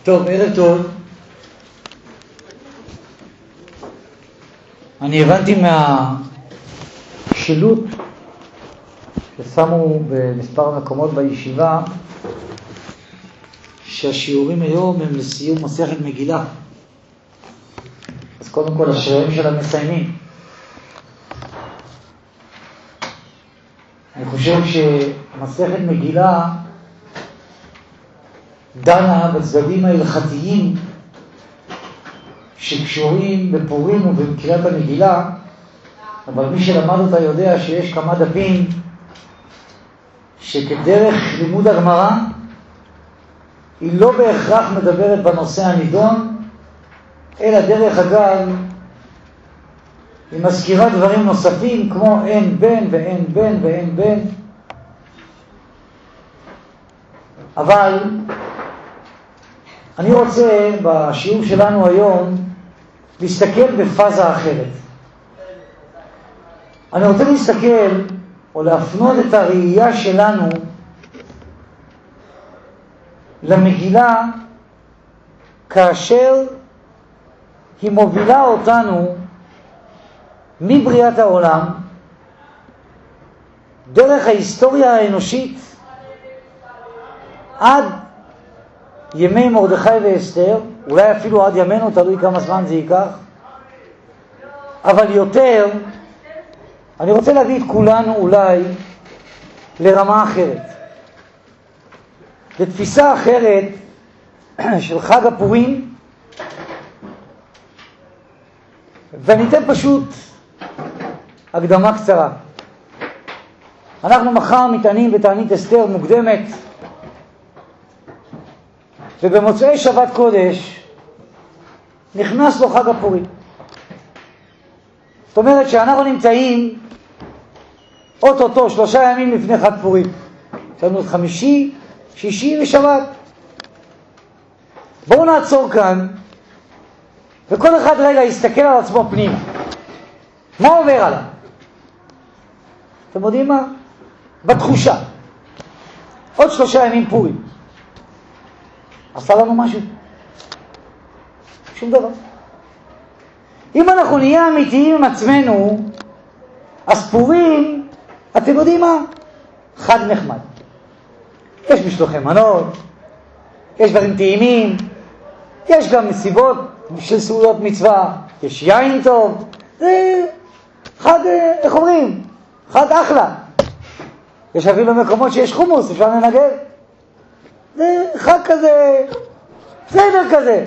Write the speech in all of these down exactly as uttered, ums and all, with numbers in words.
טוב, ערב טוב. אני הבנתי מהשילוט ששמו במספר מקומות בישיבה שהשיעורים היום הם לסיום מסכת מגילה. אז קודם כל השיעורים של המסיימים. אני חושב שמסכת מגילה דנה בצדדים ההלכתיים שקשורים בפורים ובקריאת המגילה, אבל מי שלמד אותה יודע שיש כמה דפים שכדרך לימוד הגמרא היא לא בהכרח מדברת בנושא הנידון, אלא דרך אגב היא מזכירה דברים נוספים כמו אין בן ואין בן ואין בן. אבל אני רוצה בשיעור שלנו היום להסתכל בפאזה אחרת. אני רוצה להסתכל או להפנות את הראייה שלנו למגילה כאשר היא מובילה אותנו מבריאת העולם דרך ההיסטוריה האנושית עד ימי מרדכי ואסתר, אולי אפילו עד ימינו, תלוי כמה זמן זה ייקח. אבל יותר, אני רוצה להביא את כולנו אולי לרמה אחרת, לתפיסה אחרת של חג הפורים. ואני אתן פשוט הקדמה קצרה. אנחנו מחר מתענים בתענית אסתר מוקדמת, ובמוצאי שבת קודש נכנס לו חג הפורים. זאת אומרת שאנחנו נמצאים אוטוטו שלושה ימים לפני חג פורים. יש לנו את חמישי, שישי ושבת. בואו נעצור כאן וכל אחד רגע יסתכל על עצמו פנימה. מה עובר עליו? אתם יודעים מה? בתחושה. עוד שלושה ימים פורים. עשה לנו משהו? שום דבר. אם אנחנו נהיה אמיתיים עם עצמנו, אז פורים, אתם יודעים מה? חג נחמד. יש משלוחי מנות, יש דברים טעימים, יש גם מסיבות של סעודות מצווה, יש יין טוב, זה חג, איך אומרים? חג אחלה. יש אפילו מקומות שיש חומוס, אפשר לנגב. זה חג כזה, סדר כזה.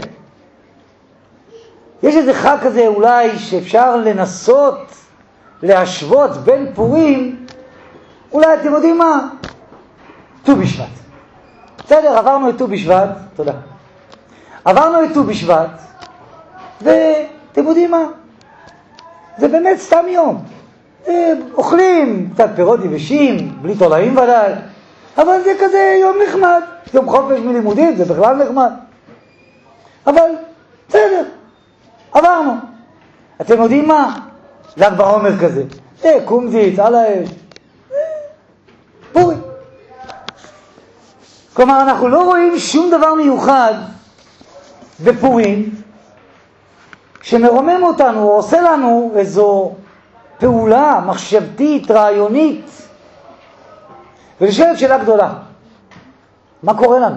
יש איזה חג כזה אולי שאפשר לנסות להשוות בין פורים, אולי אתם יודעים מה? ט"ו בשבט. בסדר, עברנו את ט"ו בשבט, תודה. עברנו את ט"ו בשבט, ואתם יודעים מה? זה באמת סתם יום. אוכלים קצת פירות יבשים, בלי תולעים ודאי, אבל זה כזה יום נחמד. יום חופש מלימודים, זה בכלל נחמד. אבל בסדר, עברנו. אתם יודעים מה? ל"ג בעומר כזה. זה קומזיץ, על האש. פורים. כלומר, אנחנו לא רואים שום דבר מיוחד בפורים שמרומם אותנו או עושה לנו איזו פעולה מחשבתית, רעיונית. ולשאלת שאלה גדולה. מה קורה לנו?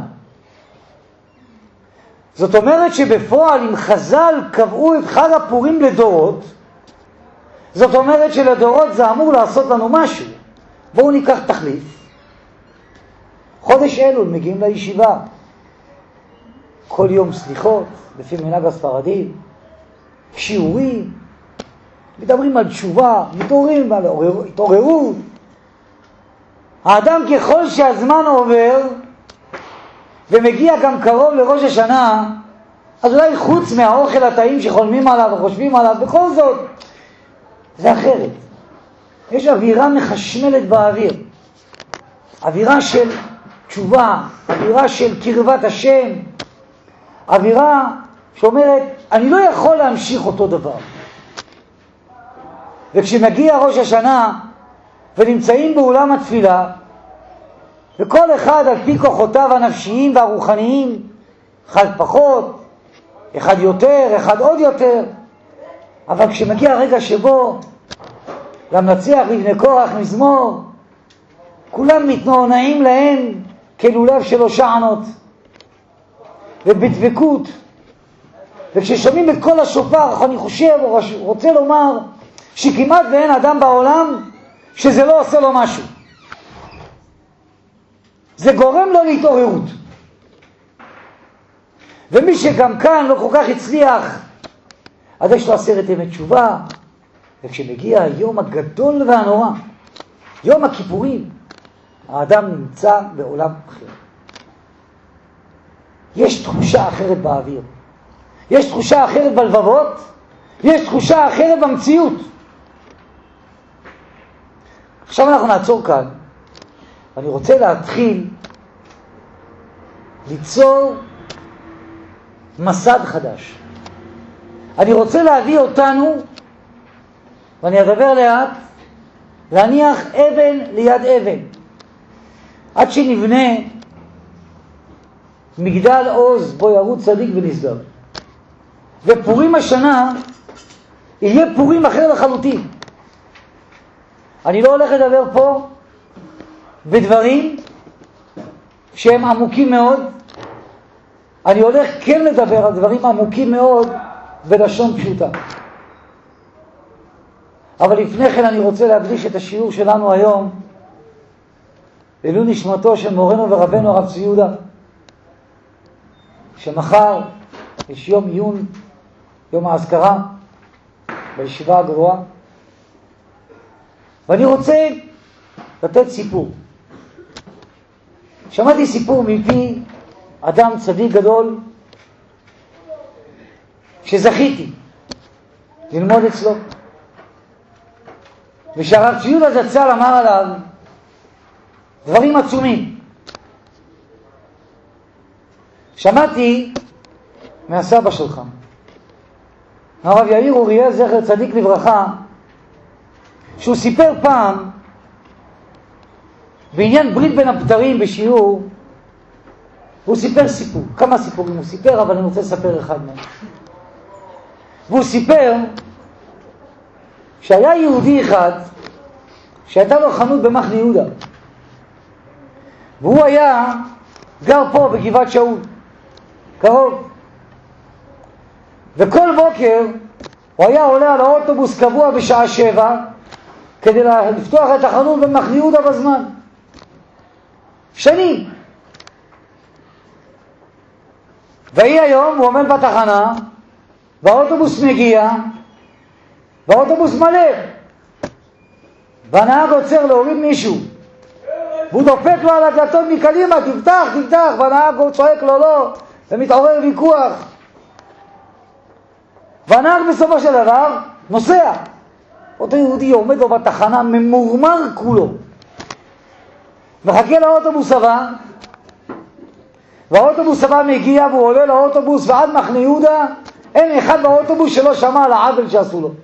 זאת אומרת שבפועל אם חז"ל קבעו את חג הפורים לדורות, זאת אומרת שלדורות זה אמור לעשות לנו משהו. בואו ניקח תחליף. חודש אלול מגיעים לישיבה. כל יום סליחות, לפי מנהג הספרדים, שיעורים, מדברים על תשובה, מתעוררים על התעוררות. האדם ככל שהזמן עובר ומגיע גם קרוב לראש השנה, אז אולי חוץ מהאוכל הטעים שחולמים עליו וחושבים עליו, בכל זאת זה אחרת. יש אווירה מחשמלת באוויר, אווירה של תשובה, אווירה של קרבת השם, אווירה שאומרת אני לא יכול להמשיך אותו דבר. וכשמגיע ראש השנה ונמצאים באולם התפילה, וכל אחד על פי כוחותיו הנפשיים והרוחניים אחד פחות, אחד יותר, אחד עוד יותר. אבל כשמגיע הרגע שבו למנצח לבני קורח מזמור, כולם מתנוענעים להם כלולב של הושענות ובדבקות. וכששומעים את כל השופר, אני חושב או רוצה לומר שכמעט ואין אדם בעולם שזה לא עושה לו משהו. זה גורם לו להתעוררות. ומי שגם כאן לא כל כך הצליח, אז יש לו עשרת ימי תשובה. וכשמגיע היום הגדול והנורא, יום הכיפורים, האדם נמצא בעולם אחר. יש תחושה אחרת באוויר, יש תחושה אחרת בלבבות, יש תחושה אחרת במציאות. עכשיו אנחנו נעצור כאן, ואני רוצה להתחיל ליצור מסד חדש. אני רוצה להביא אותנו, ואני אדבר לאט, להניח אבן ליד אבן, עד שנבנה מגדל עוז בו ירוץ צדיק ונסגר. ופורים השנה יהיה פורים אחר לחלוטין. אני לא הולך לדבר פה בדברים שהם עמוקים מאוד, אני הולך כן לדבר על דברים עמוקים מאוד בלשון פשוטה. אבל לפני כן אני רוצה להקדיש את השיעור שלנו היום לעילוי נשמתו של מורנו ורבנו הרב צבי יהודה, שמחר יש יום עיון, יום האזכרה בישיבה הגבוהה. ואני רוצה לתת סיפור. שמעתי סיפור מפי אדם צדיק גדול שזכיתי ללמוד אצלו, ושהרב צבי יהודה זצ"ל אמר עליו דברים עצומים. שמעתי מהסבא שלך, הרב יאיר אוריאל זכר צדיק לברכה, שהוא סיפר פעם בעניין ברית בין הבתרים בשיעור. הוא סיפר סיפור, כמה סיפורים הוא סיפר, אבל אני רוצה לספר אחד מהם. והוא סיפר שהיה יהודי אחד שהייתה לו חנות במחנה יהודה, והוא היה גר פה בגבעת שאול, קרוב. וכל בוקר הוא היה עולה על האוטובוס קבוע בשעה שבע כדי לפתוח את החנות במחנה יהודה בזמן. שנים. והיא היום, הוא עומד בתחנה, והאוטובוס מגיע, והאוטובוס מלא. והנהג עוצר להוריד מישהו. והוא דופק לו על הדלתות מקדימה, תפתח, תפתח, והנהג הוא צועק לו לא, ומתעורר ויכוח. והנהג בסופו של דבר נוסע. אותו יהודי עומד לו בתחנה ממורמר כולו. מחכה לאוטובוס הבא, והאוטובוס הבא מגיע והוא עולה לאוטובוס, ועד מחנה יהודה אין אחד באוטובוס שלא שמע על העוול שעשו לו.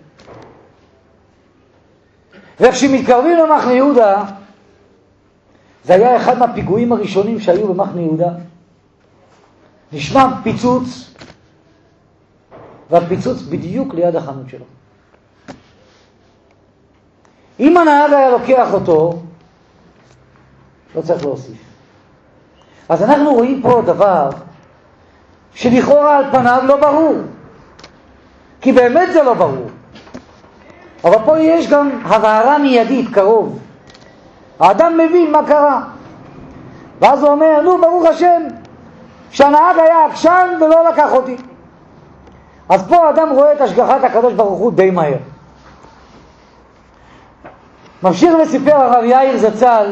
וכשמתקרבים למחנה יהודה, זה היה אחד מהפיגועים הראשונים שהיו במחנה יהודה, נשמע פיצוץ, והפיצוץ בדיוק ליד החנות שלו. אם הנהג היה לוקח אותו, לא צריך להוסיף. אז אנחנו רואים פה דבר שלכאורה על פניו לא ברור, כי באמת זה לא ברור. אבל פה יש גם הבהרה מיידית, קרוב. האדם מבין מה קרה, ואז הוא אומר, נו, ברוך השם שהנהג היה עקשן ולא לקח אותי. אז פה האדם רואה את השגחת הקדוש ברוך הוא די מהר. ממשיך לספר הרב יאיר זצ"ל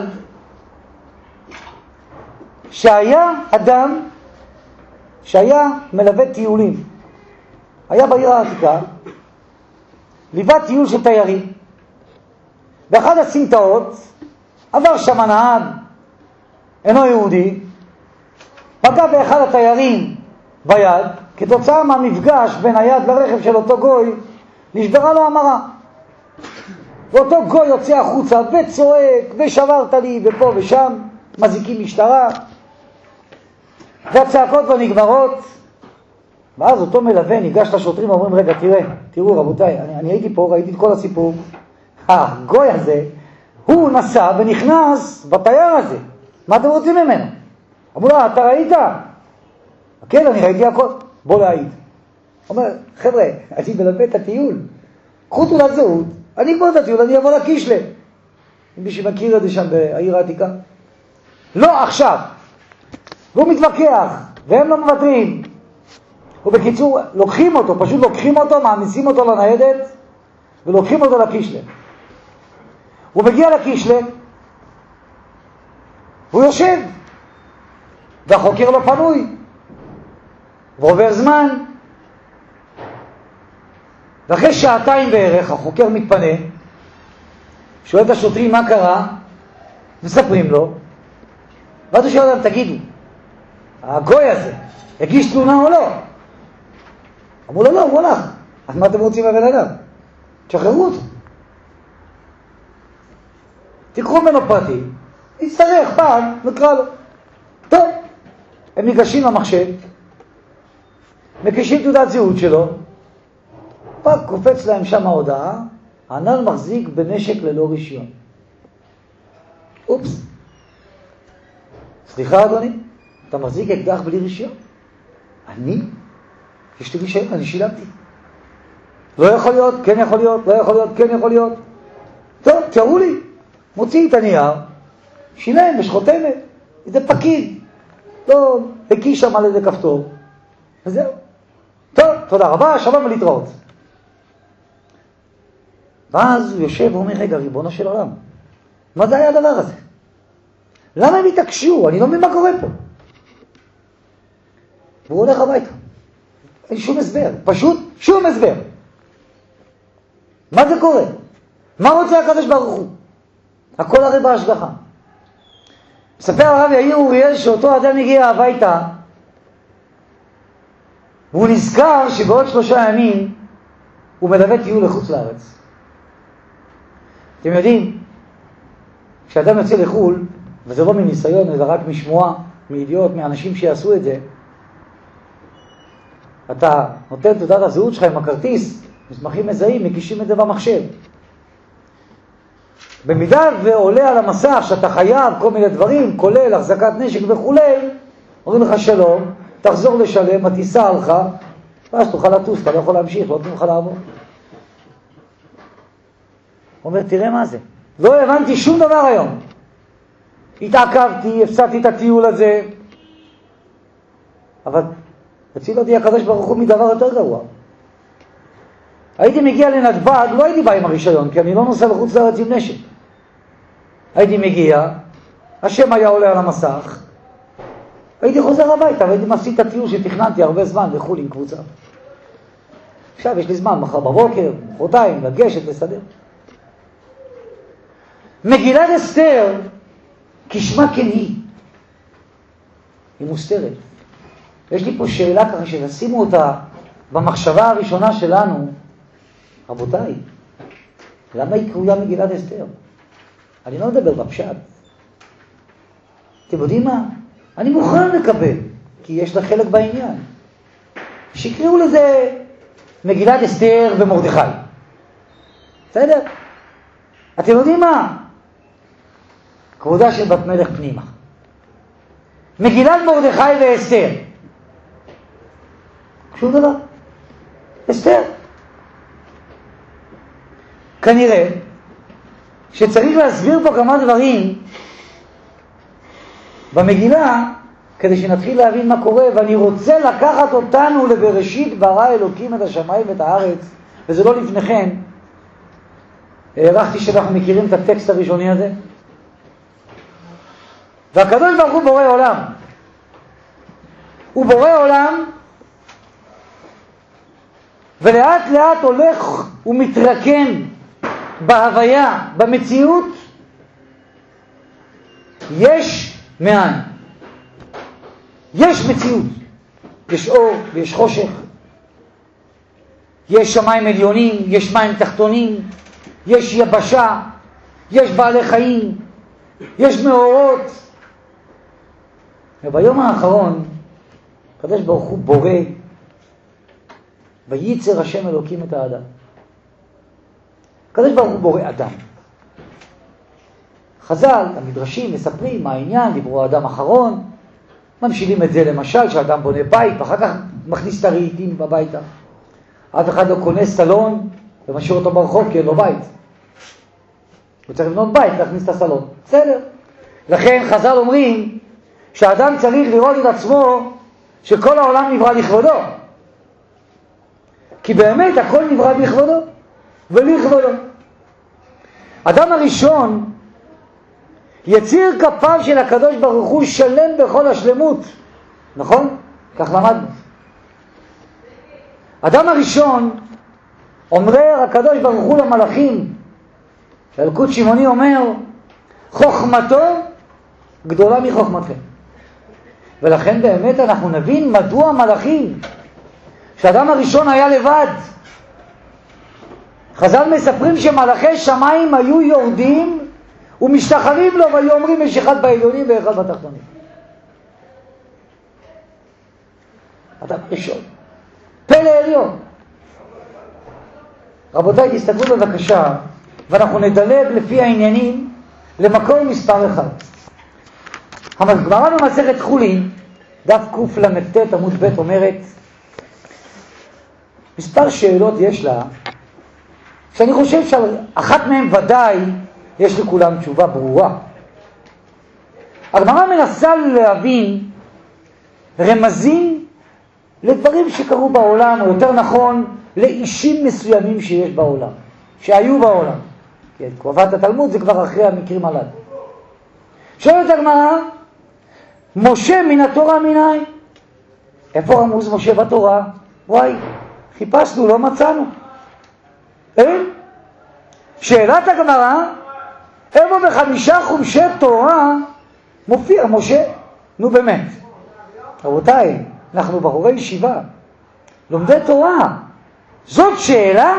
שהיה אדם שהיה מלווה טיולים, היה בעיר העתיקה, ליווה טיול של תיירים. באחד הסמטאות עבר שם נהג אינו יהודי, פגע באחד התיירים ביד, כתוצאה מהמפגש בין היד לרכב של אותו גוי נשברה לו המרה. ואותו גוי יוצא החוצה וצועק ושברת לי ופה ושם, מזיקים משטרה. והצעקות לא נגמרות, ואז אותו מלווה ניגש לשוטרים ואומרים, רגע, תראה, תראו רבותיי, אני, אני הייתי פה, ראיתי את כל הסיפור, הגוי הזה, הוא נסע ונכנס בתייר הזה, מה אתם רוצים ממנו? אמרו לה, אתה ראית? כן, אני ראיתי הכל, בוא להעיד. אומר, חבר'ה, אני מלווה את הטיול, קחו תעודת זהות, אני אגמור את הטיול, אני אבוא לקישלה. אם מישהו מכיר את זה שם בעיר העתיקה? לא עכשיו. והוא מתווכח, והם לא מוותרים. ובקיצור, לוקחים אותו, פשוט לוקחים אותו, מעמיסים אותו לניידת, ולוקחים אותו לקישלה. הוא מגיע לקישלה, והוא יושב, והחוקר לא פנוי, ועובר זמן, ואחרי שעתיים בערך החוקר מתפנה, שואל את השוטרים מה קרה, מספרים לו, ואז הוא שואל להם, תגידו, הגוי הזה הגיש תלונה או לא? אמרו לו, לא, הוא הולך. אז מה אתם רוצים מהבן אדם? תשחררו אותו. תיקחו ממנו פרטי, יצטרך פעם, נקרא לו. טוב, הם ניגשים למחשב, מקישים תעודת זהות שלו, פק קופץ להם שם ההודעה, הנ"ל מחזיק בנשק ללא רישיון. אופס. סליחה אדוני, אתה מחזיק אקדח בלי רישיון? אני? יש לי רישיון, אני שילמתי. לא יכול להיות, כן יכול להיות, לא יכול להיות, כן יכול להיות. טוב, תראו לי. מוציא את הנייר, שילם, יש חותמת, איזה פקיד. לא, הקיש שם על איזה כפתור. וזהו. טוב, תודה רבה, שלום ולהתראות. ואז הוא יושב ואומר, רגע, ריבונו של עולם, מה זה היה הדבר הזה? למה הם התעקשו? אני לא מבין מה קורה פה. והוא הולך הביתה. אין שום הסבר, פשוט שום הסבר. מה זה קורה? מה רוצה הקדוש ברוך הוא? הכל הרי בהשגחה. מספר הרב יאיר אוריאל שאותו אדם הגיע הביתה, והוא נזכר שבעוד שלושה ימים הוא מלווה טיול לחוץ לארץ. אתם יודעים, כשאדם יוצא לחול, וזה לא מניסיון, אלא רק משמועה, מידיעות, מאנשים שיעשו את זה, אתה נותן תעודת הזהות שלך עם הכרטיס, מסמכים מזהים, מקישים את זה במחשב. במידה ועולה על המסך שאתה חייב כל מיני דברים, כולל החזקת נשק וכולי, אומרים לך שלום, תחזור לשלם, הטיסה הלכה, ואז תוכל לטוס, אתה לא יכול להמשיך, לא תוכל לעבור. הוא אומר, תראה מה זה. לא הבנתי שום דבר היום. התעכבתי, הפסדתי את הטיול הזה. אבל הציל אותי הקדוש ברוך הוא מדבר יותר גרוע. הייתי מגיע לנתב"ג, לא הייתי בא עם הרישיון, כי אני לא נוסע לחוץ לארץ עם נשק. הייתי מגיע, השם היה עולה על המסך, הייתי חוזר הביתה והייתי מפסיד את הטיול שתכננתי הרבה זמן לחול עם קבוצה. עכשיו יש לי זמן, מחר בבוקר, מחרתיים, לגשת, לסדר. מגילת אסתר, כשמה כן היא, היא מוסתרת. יש לי פה שאלה ככה שתשימו אותה במחשבה הראשונה שלנו, רבותיי, למה היא קרויה מגילת אסתר? אני לא מדבר בפשט. אתם יודעים מה? אני מוכן לקבל, כי יש לה חלק בעניין. שיקראו לזה מגילת אסתר ומרדכי. בסדר? אתם יודעים מה? כבודה של בת מלך פנימה. מגילת מרדכי ואסתר. שום דבר. אסתר. כנראה שצריך להסביר פה כמה דברים במגילה כדי שנתחיל להבין מה קורה, ואני רוצה לקחת אותנו לבראשית ברא אלוקים את השמיים ואת הארץ, וזה לא לפניכם. הערכתי שאנחנו מכירים את הטקסט הראשוני הזה. והקדוש ברוך הוא בורא עולם. הוא בורא עולם, ולאט לאט הולך ומתרקם בהוויה, במציאות, יש מאין. יש מציאות. יש אור ויש חושך. יש שמיים עליונים, יש מים תחתונים, יש יבשה, יש בעלי חיים, יש מאורות. וביום האחרון הקדוש ברוך הוא בורא, וייצר השם אלוקים את האדם. הקדוש ברוך הוא בורא אדם. חז"ל, המדרשים, מספרים מה העניין, דיברו האדם אחרון, ממשילים את זה למשל, שאדם בונה בית, ואחר כך מכניס את הרהיטים בביתה. אף אחד לא קונה סלון ומשאיר אותו ברחוב כי אין לו בית. הוא צריך לבנות בית, להכניס את הסלון. בסדר. לכן חז"ל אומרים שהאדם צריך לראות את עצמו שכל העולם נברא לכבודו. כי באמת הכל נברא לכבודו ולכבודו. אדם הראשון, יציר כפיו של הקדוש ברוך הוא שלם בכל השלמות. נכון? כך למדנו. אדם הראשון, אומר הקדוש ברוך הוא למלאכים, אלקוט שמעוני אומר, חוכמתו גדולה מחוכמתכם. ולכן באמת אנחנו נבין מדוע המלאכים, שהאדם הראשון היה לבד. חז"ל מספרים שמלאכי שמיים היו יורדים ומשתחווים לו, והיו אומרים יש אחד בעליונים ואחד בתחתונים. אדם ראשון, פלא עליון. רבותיי, תסתכלו בבקשה, ואנחנו נדלג לפי העניינים למקור מספר אחד. הגמרא במסכת חולין, דף קל"ט עמוד ב' אומרת, מספר שאלות יש לה, שאני חושב שאחת מהן ודאי יש לכולם תשובה ברורה. הגמרא מנסה להבין רמזים לדברים שקרו בעולם, או יותר נכון, לאישים מסוימים שיש בעולם, שהיו בעולם. כן, קרובת התלמוד זה כבר אחרי המקרים הללו. שואלת הגמרא, משה מן התורה מנין? איפה רמוז משה בתורה? וואי, חיפשנו, לא מצאנו. אין? שאלת הגמרא, איפה בחמישה חומשי תורה מופיע משה? נו באמת. רבותיי, אנחנו בחורי ישיבה, לומדי תורה. זאת שאלה?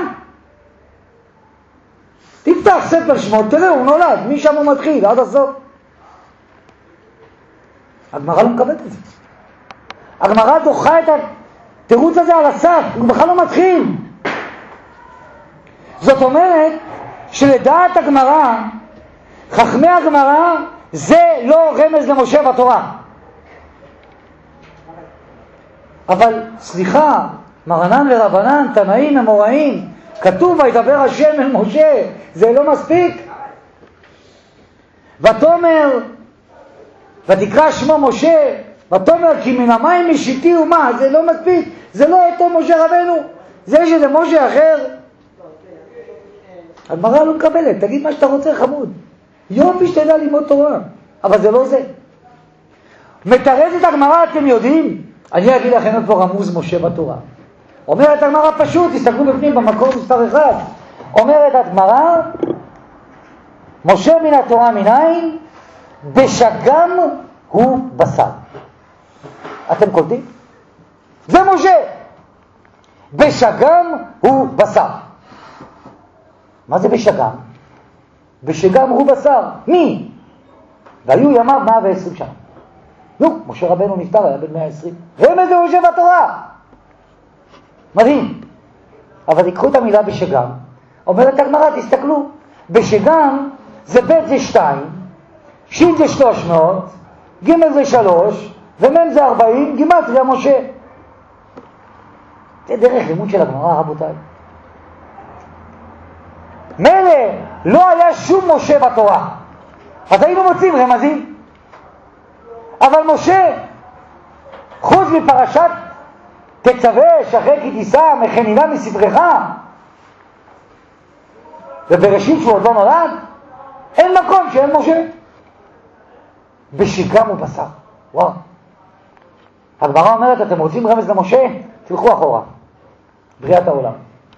תפתח ספר שמות, תראה, הוא נולד, משם הוא מתחיל, עד הסוף. הגמרא לא מקבלת את זה. הגמרא דוחה את התירוץ הזה על הסף, הוא בכלל לא מתחיל. זאת אומרת שלדעת הגמרא, חכמי הגמרא, זה לא רמז למשה בתורה. אבל סליחה, מרנן ורבנן, תנאים אמוראים, כתוב וידבר השם אל משה, זה לא מספיק? ותאמר, ותקרא שמו משה, ותאמר כי מן המים משיתי ומה, זה לא מספיק, זה לא אותו משה רבנו, זה שזה משה אחר. הגמרא לא מקבלת, תגיד מה שאתה רוצה חמוד, יום שתדע ללמוד תורה, אבל זה לא זה. מתרצת הגמרא, אתם יודעים? אני אגיד לכם איפה רמוז משה בתורה. אומרת הגמרא פשוט, תסתכלו בפנים במקור מספר אחד. אומרת הגמרא, משה מן התורה מנין? בשגם הוא בשר. אתם קולטים? זה משה. בשגם הוא בשר. מה זה בשגם? בשגם הוא בשר. מי? והיו ימיו מאה ועשרים שנה. נו, משה רבנו נפטר, היה בן מאה ועשרים. רמז למשה בתורה. מדהים. אבל תיקחו את המילה בשגם. אומרת הגמרא, תסתכלו. בשגם זה ב' זה שתיים, שין זה שלוש מאות, ג' זה שלוש, ומ' זה ארבעים, גימטריה משה. זה דרך לימוד של הגמרא, רבותיי. מילא לא היה שום משה בתורה, אז היינו מוצאים רמזים. אבל משה, חוץ מפרשת תצווה שאחרי כי תישא מחנינה מספרך, ובראשית שהוא עוד לא נולד, אין מקום שאין משה. בשגם ובשר. וואו. הגמרא אומרת, אתם רוצים רמז למשה? תלכו אחורה. בריאת העולם.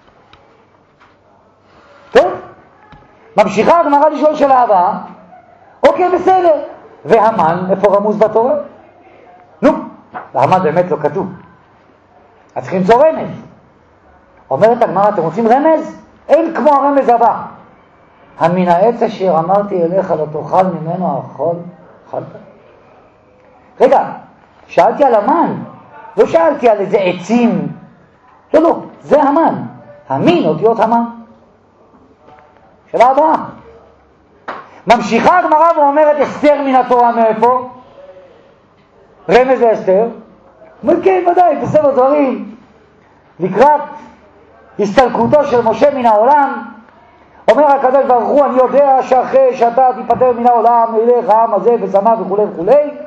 טוב? ממשיכה הגמרא לשאול של הבאה. אוקיי, בסדר. והמן, איפה רמוז בתורה? נו, והמן באמת לא כתוב. אז צריכים למצוא רמז. אומרת הגמרא, אתם רוצים רמז? אין כמו הרמז הבא. המן העץ אשר אמרתי אליך לא תאכל ממנו האכול, אכלת. רגע, שאלתי על המן. לא שאלתי על איזה עצים. לא, לא, זה המן. המין אותיות המן. שאלה הבאה. ממשיכה הגמרא ואומרת אסתר מן התורה מאיפה? רמז לאסתר? אומר כן, ודאי, בספר דברים. לקראת הסתלקותו של משה מן העולם, אומר הקדוש ברוך הוא, אני יודע שאחרי שאתה תיפטר מן העולם, ילך העם הזה ושמה וכו' וכו'.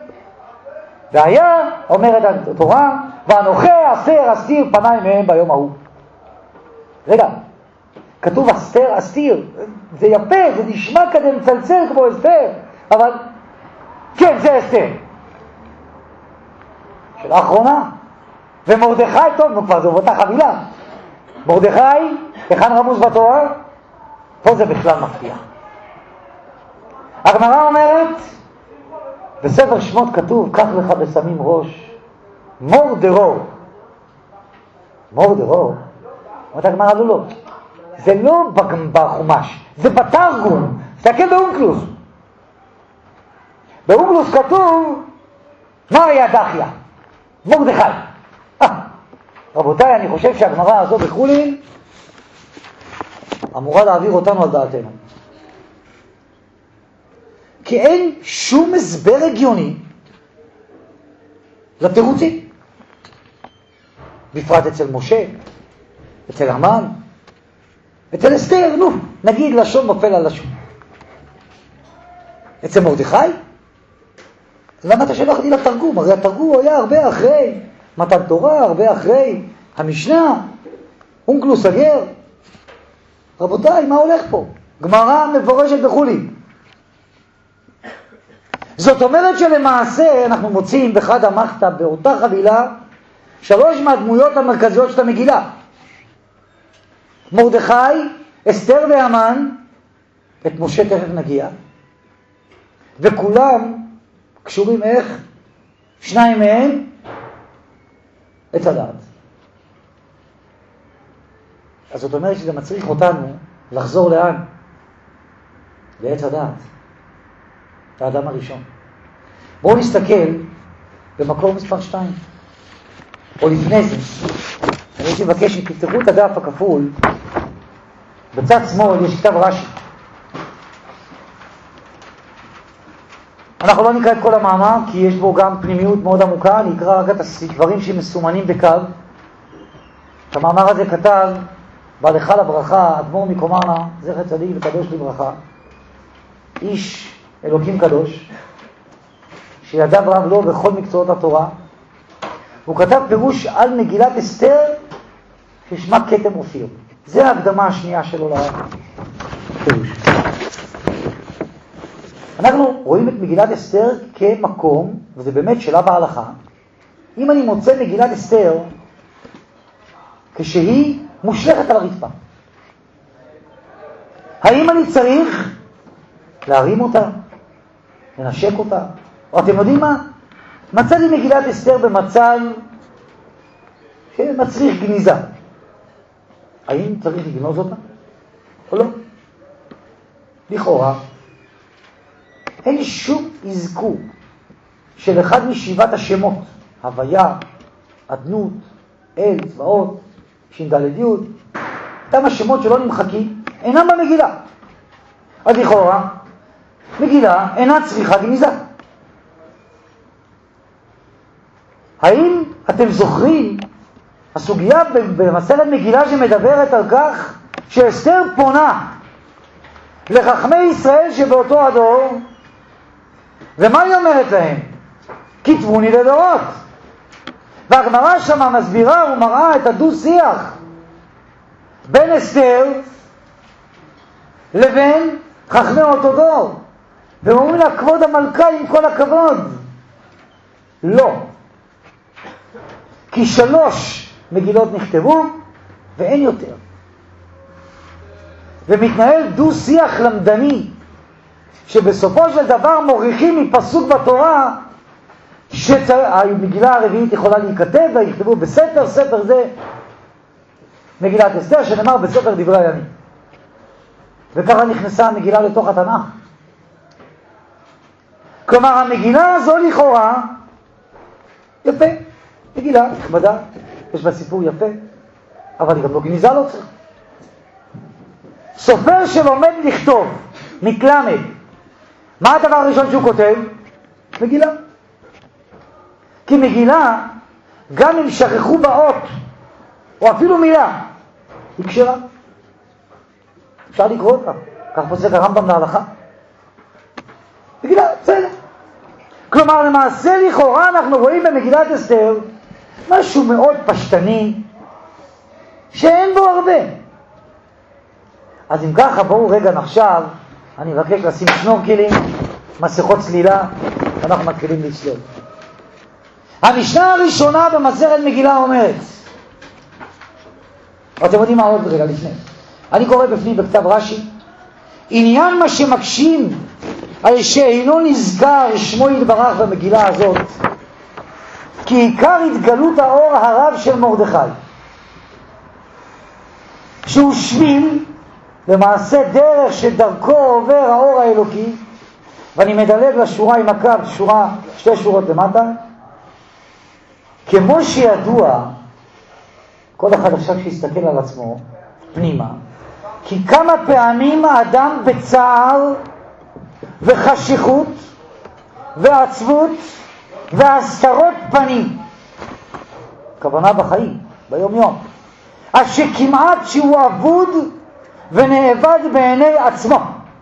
והיה, אומרת התורה, ואנוכי אסתר אסתיר פניי מהם ביום ההוא. רגע, כתוב אסתר אסתיר, זה יפה, זה נשמע כזה מצלצל כמו אסתר, אבל כן, זה אסתר. שאלה אחרונה, ומרדכי, טוב, נו כבר זה באותה חבילה. מרדכי, היכן רמוז בתורה? פה זה בכלל מפתיע. הגמרא אומרת, בספר שמות כתוב, קח לך בשמים ראש, מור דרור. מור דרור? אומרת הגמרא, לא, לא. זה לא בחומש, זה בתרגום. תסתכל באונקלוס. באונקלוס כתוב, מריה דחיה, מרדכי. אה, רבותיי, אני חושב שהגמרא הזו בחולין אמורה להעביר אותנו על דעתנו. כי אין שום הסבר הגיוני לתירוצים. בפרט אצל משה, אצל המן, אצל אסתר, נו, נגיד לשון מפל על לשון. אצל מרדכי? למה אתה שלח לי לתרגום? הרי התרגום היה הרבה אחרי מתן תורה, הרבה אחרי המשנה, אונקלוס הגר. רבותיי, מה הולך פה? גמרא מפורשת בחולין. זאת אומרת שלמעשה אנחנו מוצאים בחד המחתא באותה חבילה שלוש מהדמויות המרכזיות של המגילה. מרדכי, אסתר והמן, את משה תכף נגיע, וכולם קשורים איך? שניים מהם את הדעת. אז זאת אומרת שזה מצריך אותנו לחזור לאן? לעץ הדעת. האדם הראשון. בואו נסתכל במקור מספר שתיים. או לפני זה, אני הייתי מבקש שתפתחו את הדף הכפול, בצד שמאל יש כתב רש"י. אנחנו לא נקרא את כל המאמר, כי יש בו גם פנימיות מאוד עמוקה, אני אקרא רק את הדברים שמסומנים בקו. את המאמר הזה כתב בהלכה לברכה, אדמו"ר מקומרנה, זכר צדיק וקדוש לברכה, איש אלוקים קדוש, שידיו רב לו בכל מקצועות התורה. הוא כתב פירוש על מגילת אסתר ששמה כתם אופיר. זה ההקדמה השנייה שלו לפירוש. אנחנו רואים את מגילת אסתר כמקום, וזה באמת שאלה בהלכה, אם אני מוצא מגילת אסתר כשהיא מושלכת על הרצפה, האם אני צריך להרים אותה, לנשק אותה? או אתם יודעים מה? מצאתי מגילת אסתר במצב שמצריך גניזה. האם צריך לגנוז אותה? או לא? לכאורה, אין שום אזכור של אחד משבעת השמות, הוויה, אדנות, אל, צבאות, שינדלדיות, אותם השמות שלא נמחקים, אינם במגילה. אז לכאורה, מגילה אינה צריכה גניזה. האם אתם זוכרים הסוגיה במסכת מגילה שמדברת על כך שאסתר פונה לחכמי ישראל שבאותו הדור, ומה היא אומרת להם? כתבוני לדורות. והגמרא שמה מסבירה ומראה את הדו שיח בין אסתר לבין חכמי אותו דור, ואומרים לה כבוד המלכה עם כל הכבוד. לא, כי שלוש מגילות נכתבו ואין יותר, ומתנהל דו שיח למדני שבסופו של דבר מוריכים מפסוק בתורה שהמגילה הרביעית יכולה להיכתב ויכתבו בספר, ספר זה מגילת אסתר שנאמר בספר דברי הימים, וככה נכנסה המגילה לתוך התנ"ך. כלומר המגילה הזו לכאורה יפה, מגילה נחמדה, יש בה סיפור יפה, אבל היא גם לא גניזה לא צריך. סופר שלומד לכתוב, מתלמד, מה הדבר הראשון שהוא כותב? מגילה. כי מגילה, גם אם שכחו באות, או אפילו מילה, היא כשרה. אפשר לקרוא אותה, כך פוסק הרמב"ם להלכה. מגילה, בסדר. כלומר, למעשה לכאורה אנחנו רואים במגילת אסתר משהו מאוד פשטני, שאין בו הרבה. אז אם ככה, בואו רגע נחשב, אני מבקש לשים שנורקלים, מסכות צלילה, ואנחנו מתחילים לצלול. המשנה הראשונה במסכת מגילה אומרת, אתם יודעים מה עוד רגע לפני? אני קורא בפנים בכתב רש"י, עניין מה שמקשים על שאינו נזכר שמו יתברך במגילה הזאת, כי עיקר התגלות האור הרב של מרדכי, שהוא שביל, למעשה דרך שדרכו עובר האור האלוקי, ואני מדלג לשורה עם הקו, שורה, שתי שורות למטה, כמו שידוע, כל אחד עכשיו שיסתכל על עצמו פנימה, כי כמה פעמים האדם בצער וחשיכות ועצבות והסתרות פנים, כוונה בחיים, ביום יום, אז שכמעט שהוא אבוד ונאבד בעיני עצמו.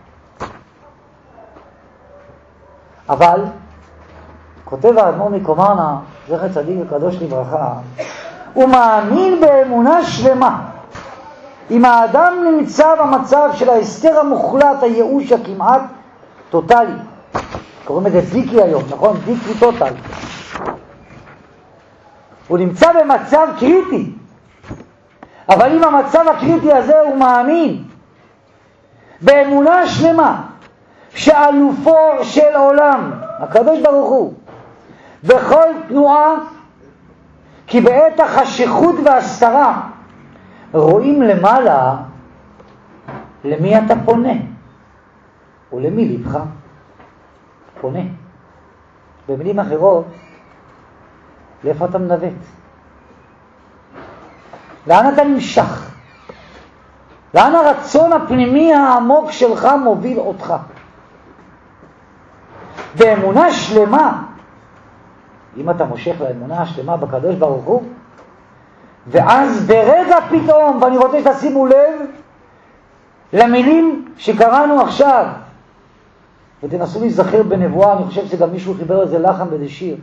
אבל כותב האדמו"ר מקומרנה, זכר צדיק וקדוש לברכה, הוא מאמין באמונה שלמה. אם האדם נמצא במצב של ההסתר המוחלט, הייאוש הכמעט טוטלי, קוראים לזה דיקי היום, נכון? דיקי טוטל. הוא נמצא במצב קריטי, אבל אם המצב הקריטי הזה הוא מאמין באמונה שלמה שאלופו של עולם, הקדוש ברוך הוא, בכל תנועה, כי בעת החשיכות והסתרה רואים למעלה למי אתה פונה ולמי לבך פונה. במילים אחרות, לאיפה אתה מנווט? לאן אתה נמשך? לאן הרצון הפנימי העמוק שלך מוביל אותך? באמונה שלמה, אם אתה מושך לאמונה השלמה בקדוש ברוך הוא, ואז ברגע פתאום, ואני רוצה שתשימו לב למילים שקראנו עכשיו, ותנסו להיזכר בנבואה, אני חושב שגם מישהו חיבר איזה לחם באיזה שיר,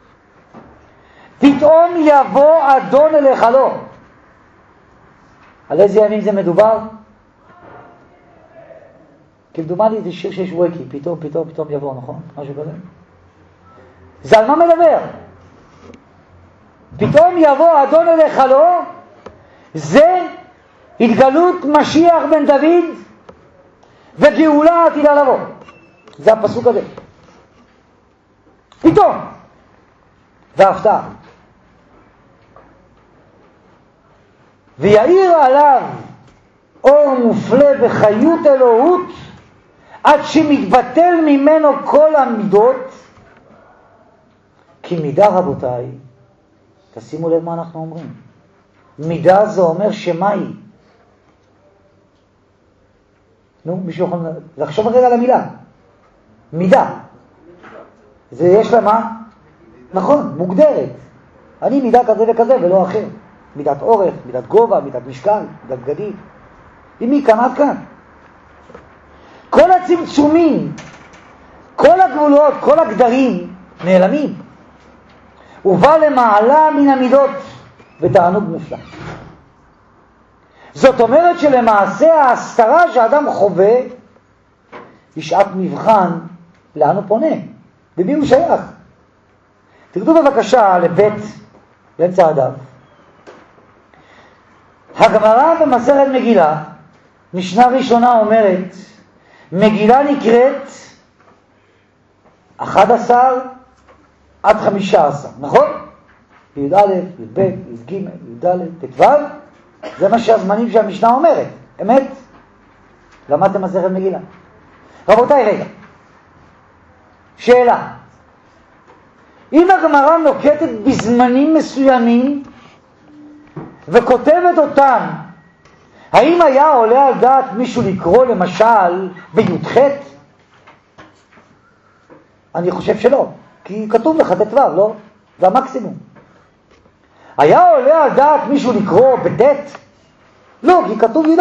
פתאום יבוא אדון אליך לא. על איזה ימים זה מדובר? כמדומני זה שיר שיש ווקי, פתאום, פתאום, פתאום יבוא, נכון? משהו כזה? זה על מה מדבר? פתאום יבוא אדון אליך לא, זה התגלות משיח בן דוד וגאולה עתידה לבוא. זה הפסוק הזה. פתאום. והפתעה. ויעיר עליו אור מופלא וחיות אלוהות, עד שמתבטל ממנו כל המידות. כי מידה, רבותיי, תשימו לב מה אנחנו אומרים. מידה זה אומר שמה היא? נו, מישהו יכול לחשוב רגע על המילה. מידה. זה יש לה מה? נכון, מוגדרת. אני מידה כזה וכזה ולא אחר. מידת אורך, מידת גובה, מידת משקל, מידת בגדים. אם היא כאן עד כאן. כל הצמצומים, כל הגבולות, כל הגדרים נעלמים. ובא למעלה מן המידות ותענוג מופלא. זאת אומרת שלמעשה ההסתרה שאדם חווה היא שעת מבחן לאן הוא פונה, במי הוא שייך. תרדו בבקשה לבית, באמצע הדף. הגמרא במסכת מגילה, משנה ראשונה אומרת, מגילה נקראת אחד עשר עד חמישה עשר, נכון? י' א', י' ב', י' ג', י' ד', ת' ו', זה מה שהזמנים שהמשנה אומרת, אמת? למדתם מסכת מגילה. רבותיי, רגע. שאלה. אם הגמרא נוקטת בזמנים מסוימים וכותבת אותם, האם היה עולה על דעת מישהו לקרוא למשל בי"ח? אני חושב שלא, כי כתוב לך ט"ו, לא? זה המקסימום. היה עולה על דעת מישהו לקרוא בט'? לא, כי כתוב י"ד.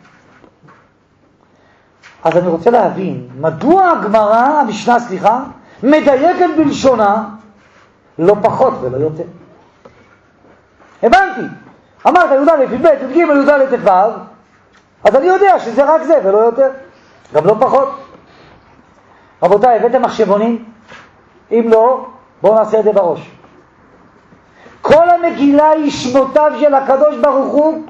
אז אני רוצה להבין, מדוע הגמרא, המשנה, סליחה, מדייקת בלשונה, לא פחות ולא יותר. הבנתי. אמרת י"א, י"ב, י"ג, י"ד, ט"ו, אז אני יודע שזה רק זה ולא יותר, גם לא פחות. רבותיי, הבאתם מחשבונים? אם לא, בואו נעשה את זה בראש. כל המגילה היא שמותיו של הקדוש ברוך הוא.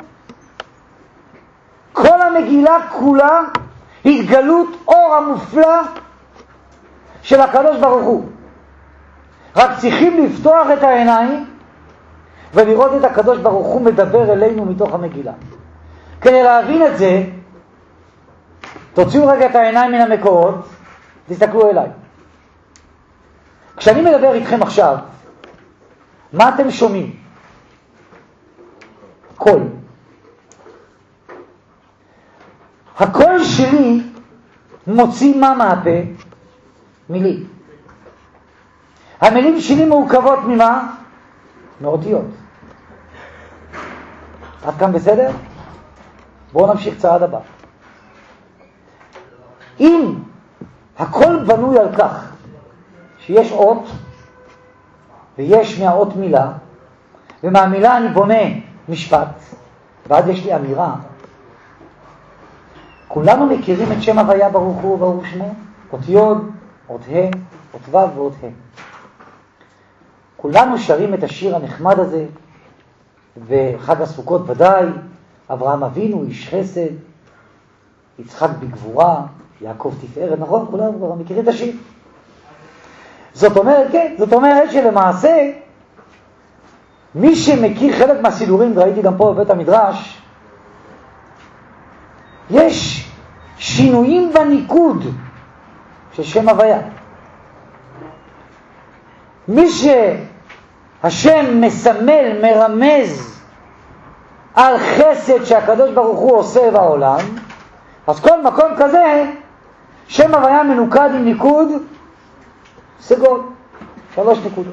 כל המגילה כולה התגלות אור המופלא של הקדוש ברוך הוא. רק צריכים לפתוח את העיניים ולראות את הקדוש ברוך הוא מדבר אלינו מתוך המגילה. כדי להבין את זה, תוציאו רגע את העיניים מן המקורות, תסתכלו אליי. כשאני מדבר איתכם עכשיו, מה אתם שומעים? קול. הקול שלי מוציא מה מהפה? מילים. המילים שלי מורכבות ממה? מאותיות. עד כאן בסדר? בואו נמשיך צעד הבא. אם הכל בנוי על כך שיש אות ויש מהאות מילה, ומהמילה אני בונה משפט, ועד יש לי אמירה, כולנו מכירים את שם הוויה ברוך הוא וברוך שמו, אות יוד, אות ה', אות ו' ואות ה'. כולנו שרים את השיר הנחמד הזה, וחג הסוכות ודאי, אברהם אבינו, איש חסד, יצחק בגבורה, יעקב תפארת, נכון? כולנו כבר מכירים את השיר. זאת אומרת, כן, זאת אומרת שלמעשה, מי שמכיר חלק מהסידורים, ראיתי גם פה בבית המדרש, יש שינויים בניקוד של שם הוויה. מי שהשם מסמל, מרמז על חסד שהקדוש ברוך הוא עושה בעולם, אז כל מקום כזה, שם הוויה מנוקד עם ניקוד סגול, שלוש נקודות.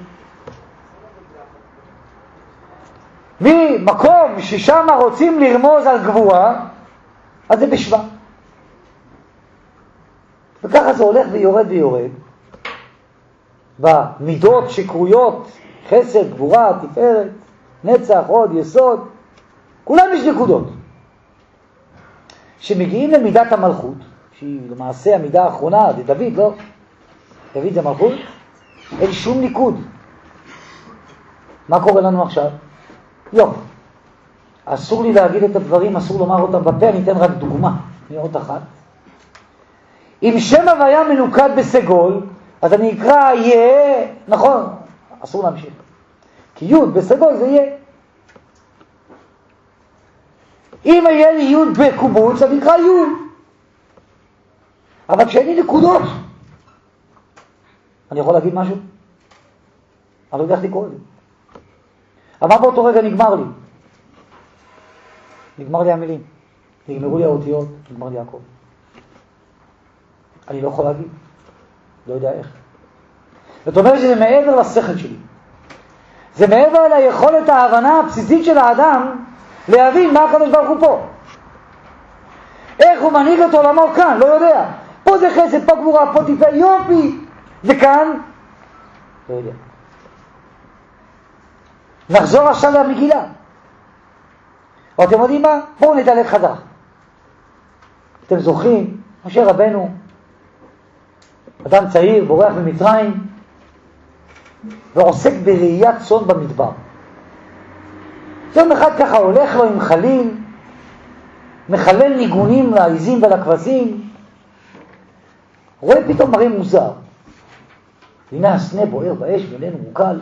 ממקום ששם רוצים לרמוז על גבורה, אז זה בשבע. וככה זה הולך ויורד ויורד. במידות שקרויות, חסד, גבורה, תפארת, נצח, עוד, יסוד, כולם יש נקודות. שמגיעים למידת המלכות, שהיא למעשה המידה האחרונה, זה דוד, לא? דוד זה מלכות, אין שום ניקוד. מה קורה לנו עכשיו? יום. אסור לי להגיד את הדברים, אסור לומר אותם בפה, אני אתן רק דוגמה, מאות אחת. אם שם הוויה מנוקד בסגול, אז אני אקרא יהיה, נכון, אסור להמשיך. כי י' בסגול זה יהיה. אם יהיה לי י' בקובוץ, אני אקרא י'. אבל כשאין לי נקודות, אני יכול להגיד משהו? אני לא יודע איך לקרוא את זה. אבל באותו רגע נגמר לי. נגמר לי המילים. נגמרו לי האותיות, נגמר לי הכל. אני לא יכול להגיד. לא יודע איך. זאת אומרת שזה מעבר לשכל שלי. זה מעבר ליכולת ההבנה הבסיסית של האדם להבין מה הקדוש ברוך הוא פה. איך הוא מנהיג את עולמו כאן, לא יודע. פה זה חסד, פה גבורה, פה תפארת, יופי. וכאן, לא יודע. נחזור עכשיו למגילה. או אתם יודעים מה? בואו נדלק חזרה. אתם זוכרים, משה רבנו, אדם צעיר, בורח במצרים, ועוסק בראיית צאן במדבר. יום אחד ככה הולך לו עם חליל, מחלל ניגונים לעיזים ולכבשים, רואה פתאום מראה מוזר. הנה הסנה בוער באש ואיננו מוקל.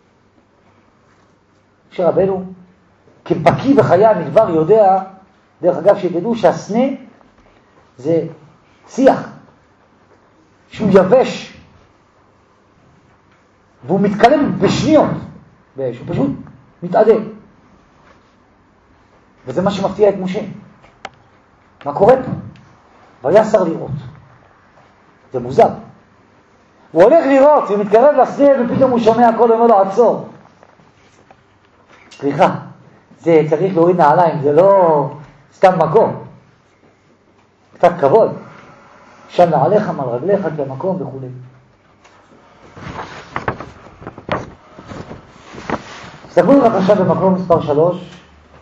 משה רבנו, כבקי בחיי המדבר, יודע, דרך אגב שתדעו שהסנה זה שיח, שהוא יבש. והוא מתקלם בשניות באש, הוא פשוט מתעדה. וזה מה שמפתיע את משה. מה קורה פה? ויסר לראות. זה מוזר. הוא הולך לראות ומתקרב לשדה ופתאום הוא שומע הכל ואומר לו עצור. סליחה, זה צריך להוריד נעליים, זה לא סתם מקום. קצת כבוד. שם נעליך על רגליך כמקום וכו'. תסתכלו רק עכשיו במקום מספר שלוש.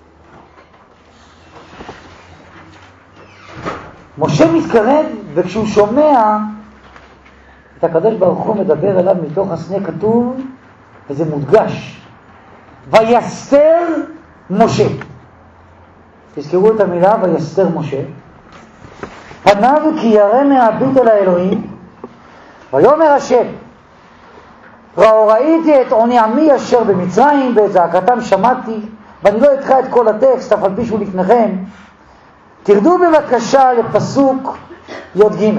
משה מתקרב, וכשהוא שומע את הקדוש ברוך הוא מדבר אליו מתוך הסנה, כתוב, וזה מודגש, ויסתר משה. תזכרו את המילה ויסתר משה. פניו כי ירא מהביט אל האלוהים, ויאמר השם, ראו ראיתי את עוני עמי אשר במצרים, ואת זעקתם שמעתי, ואני לא אקרא את כל הטקסט, אף על פי שהוא לפניכם. תרדו בבקשה לפסוק י"ג.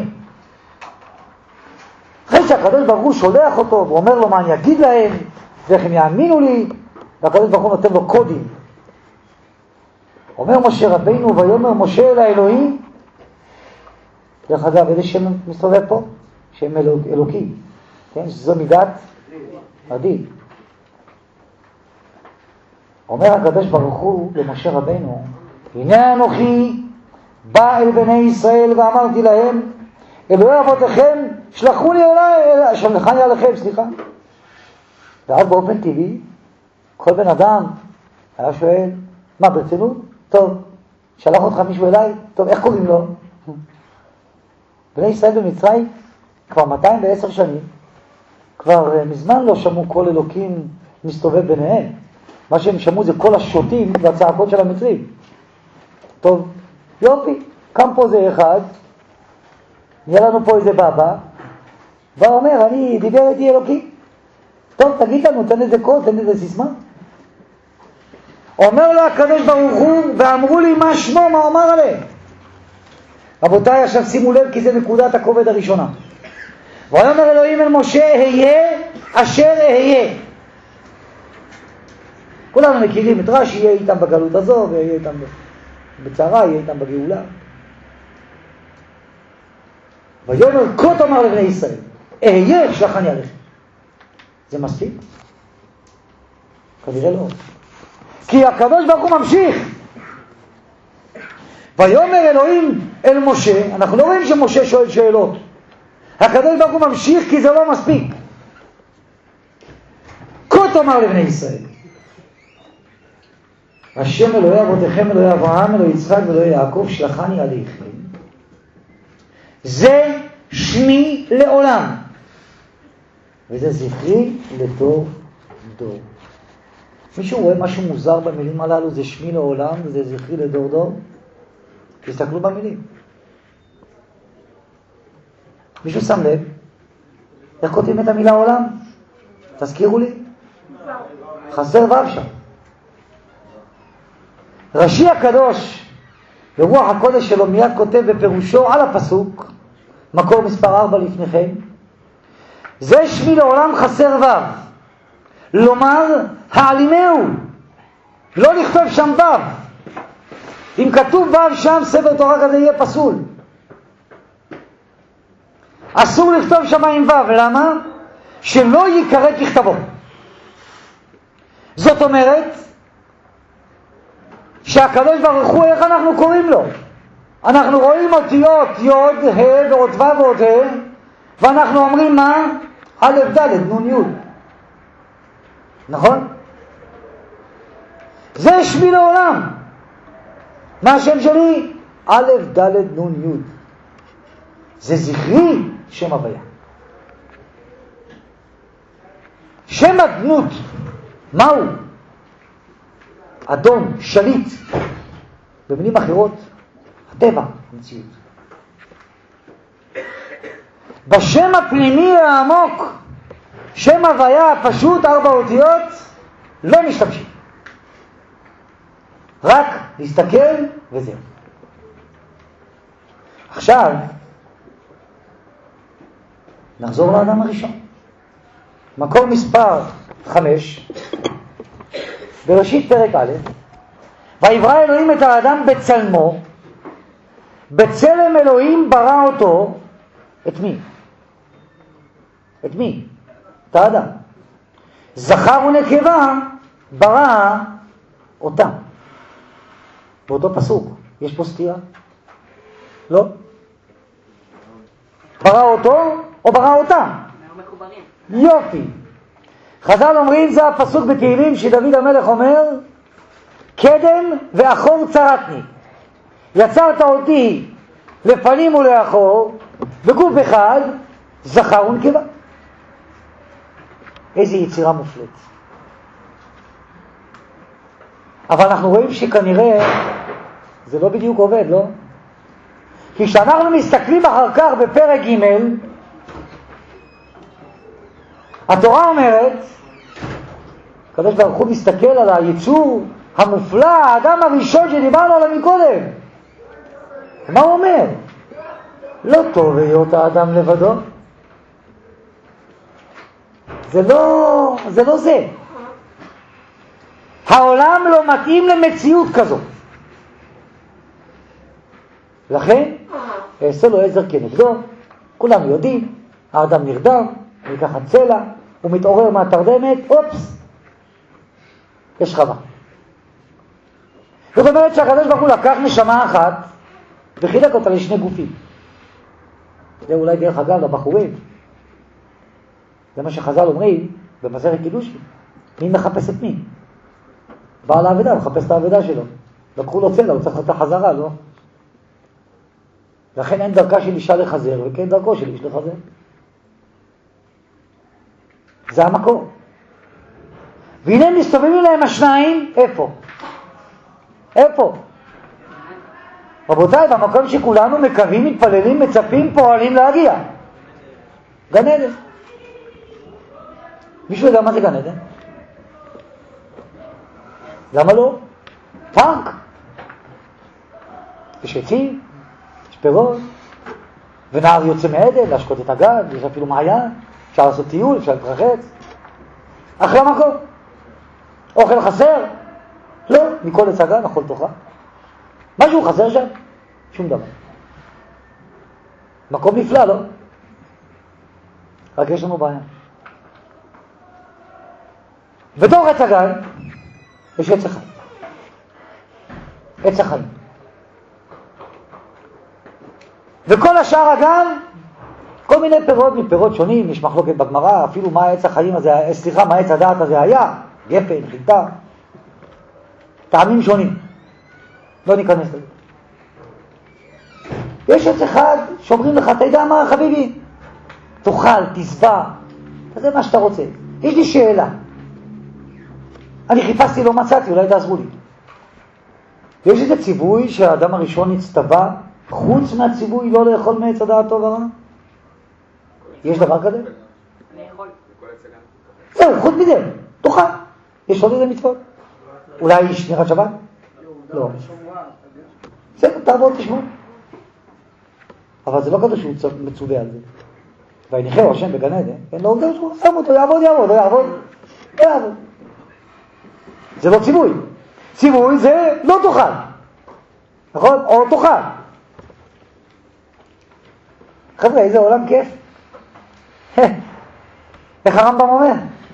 אחרי שהקדוש ברוך הוא שולח אותו ואומר לו מה אני אגיד להם ואיך הם יאמינו לי, והקדוש ברוך הוא נותן לו קודים. אומר משה רבינו, ויאמר משה אל האלוהים, דרך אגב, איזה שם מסתובב פה? שם אלוק, אלוקי, כן? שזו מידת עדי. אומר הקדוש ברוך הוא למשה רבינו, הנה אנוכי בא אל בני ישראל ואמרתי להם, אלוהי אבותיכם שלחו לי אליי, שלחני עליכם, סליחה. ואז באופן טבעי כל בן אדם היה שואל, מה ברצינות? טוב, שלח אותך מישהו אליי? טוב, איך קוראים לו? בני ישראל במצרים כבר מאתיים ועשר שנים, כבר מזמן לא שמעו כל אלוקים מסתובב ביניהם. מה שהם שמעו זה כל השוטים והצעקות של המצרים. טוב, יופי, קם פה זה אחד, נהיה לנו פה איזה בבא, ואומר, אני דיבר איתי אלוקי. טוב, תגיד לנו, תן איזה קוד, תן איזה סיסמה. אומר לו הקדוש ברוך הוא, ואמרו לי מה שמו, מה אומר עליהם. רבותיי, עכשיו שימו לב, כי זה נקודת הכובד הראשונה. ויאמר אלוהים אל משה, היה אשר אהיה. כולנו מכירים את רש"י, יהיה איתם בגלות הזו, ויהיה איתם בצרה, יהיה איתם בגאולה. ויאמר כה תאמר לבני ישראל, אהיה שלחני עליכם. זה מספיק? כנראה לא. כי הקדוש ברוך הוא ממשיך. ויאמר אלוהים אל משה, אנחנו לא רואים שמשה שואל שאלות. הקדוש ברוך הוא ממשיך כי זה לא מספיק. כה תאמר לבני ישראל, השם אלוהי אבותיכם, אלוהי אברהם, אלוהי יצחק ואלוהי יעקב, שלחני עליכם. זה שמי לעולם, וזה זכרי לדור דור. מישהו רואה משהו מוזר במילים הללו? זה שמי לעולם וזה זכרי לדור דור? תסתכלו במילים. מישהו שם לב? איך כותבים את המילה עולם? תזכירו לי. חסר וו שם. רש"י הקדוש ברוח הקודש שלו מיד כותב בפירושו על הפסוק, מקור מספר ארבע לפניכם, זה שמי לעולם חסר וו, לומר העלימהו, לא לכתוב שם וו. אם כתוב וו שם, ספר תורה כזה יהיה פסול. אסור לכתוב שם עם וו. למה? שלא יקרא ככתבו. זאת אומרת שהקדוש ברוך הוא, איך אנחנו קוראים לו? אנחנו רואים אותיות יוד, ה' ועוד ו' ועוד ה', ואנחנו אומרים מה? א' ד' נ' י'. נכון? זה שמי לעולם. מה השם שלי? א' ד' נ' י'. זה זכרי שם הוויה. שם אדנות, מהו? אדון, שליט. במילים אחרות, הטבע, המציאות. בשם הפנימי העמוק, שם הוויה הפשוט, ארבע אותיות, לא משתמשים. רק להסתכל וזהו. עכשיו, נחזור לאדם הראשון. מקור מספר חמש, בראשית פרק א', ויברא אלוהים את האדם בצלמו, בצלם אלוהים ברא אותו. את מי? את מי? את האדם. זכר ונקבה ברא אותם. באותו פסוק, יש פה סתירה? לא. ברא אותו או ברא אותם? יופי. חז"ל אומרים, זה הפסוק בתהילים שדוד המלך אומר, קדם ואחור צרתני. יצרת אותי לפנים ולאחור, בגוף אחד, זכר ונקבה. איזו יצירה מופלאת. אבל אנחנו רואים שכנראה זה לא בדיוק עובד, לא? כי כשאנחנו מסתכלים אחר כך בפרק ג', התורה אומרת, הקדוש ברוך הוא מסתכל על היצור המופלא, האדם הראשון שדיברנו עליו מקודם. מה הוא אומר? לא טוב להיות האדם לבדו. זה לא, זה לא זה. העולם לא מתאים למציאות כזאת. לכן, אעשה לו עזר כנגדו, כולם יודעים, האדם נרדם, לקחת צלע, הוא מתעורר מהתרדמת, אופס, יש חווה. זאת אומרת שהקדוש ברוך הוא לקח נשמה אחת, וחילק אותה לשני גופים. זה אולי דרך אגב לבחורים. זה מה שחז"ל אומרים במסכת קידושין. מי מחפש את מי? בעל העבודה, מחפש את העבודה שלו. לקחו לו צלע, הוא צריך אותה חזרה, לא? לכן אין דרכה של אישה לחזר, וכן דרכו של איש לחזר. זה המקור. והנה מסתובבים להם השניים, איפה? איפה? רבותיי, במקום שכולנו מקווים, מתפללים, מצפים, פועלים להגיע. גן עדן. מישהו יודע מה זה גן עדן? למה לא? פארק. יש עצים, יש פירות, ונער יוצא מעדן, להשקות את הגן, יש אפילו מעיין, אפשר לעשות טיול, אפשר להתרחץ. אחרי המקום. אוכל חסר? לא, מכל עץ הגן, אכול תוכה. משהו חסר שם? שום דבר. מקום נפלא, לא? רק יש לנו בעיה. בתוך עץ הגן יש עץ החיים. עץ החיים. וכל השאר הגן, כל מיני פירות מפירות שונים, יש מחלוקת בגמרא, אפילו מה עץ החיים הזה, סליחה, מה עץ הדעת הזה היה, גפן, חיטה, טעמים שונים. לא ניכנס לזה. יש עץ אחד שאומרים לך, אתה יודע מה חביבי? תאכל, תשבע, זה מה שאתה רוצה. יש לי שאלה. אני חיפשתי, לא מצאתי, אולי תעזרו לי. יש איזה ציווי שהאדם הראשון הצטווה, חוץ מהציווי לא לאכול מעץ הדעת טוב ורע? יש דבר כזה? אני יכול. זהו, חוץ מזה, תאכל. יש עוד איזה מצוות? אולי שמירת שבת? לא. בסדר, תעבוד, תשמור. אבל זה לא כזה שהוא מצווה על זה. ויניחהו השם בגן עדן, אין לו עובדה שהוא שם אותו, יעבוד, יעבוד, לא יעבוד, לא יעבוד. זה לא ציווי. ציווי זה לא תאכל. נכון? או תאכל. חבר'ה, איזה עולם כיף. איך הרמב"ם אומר?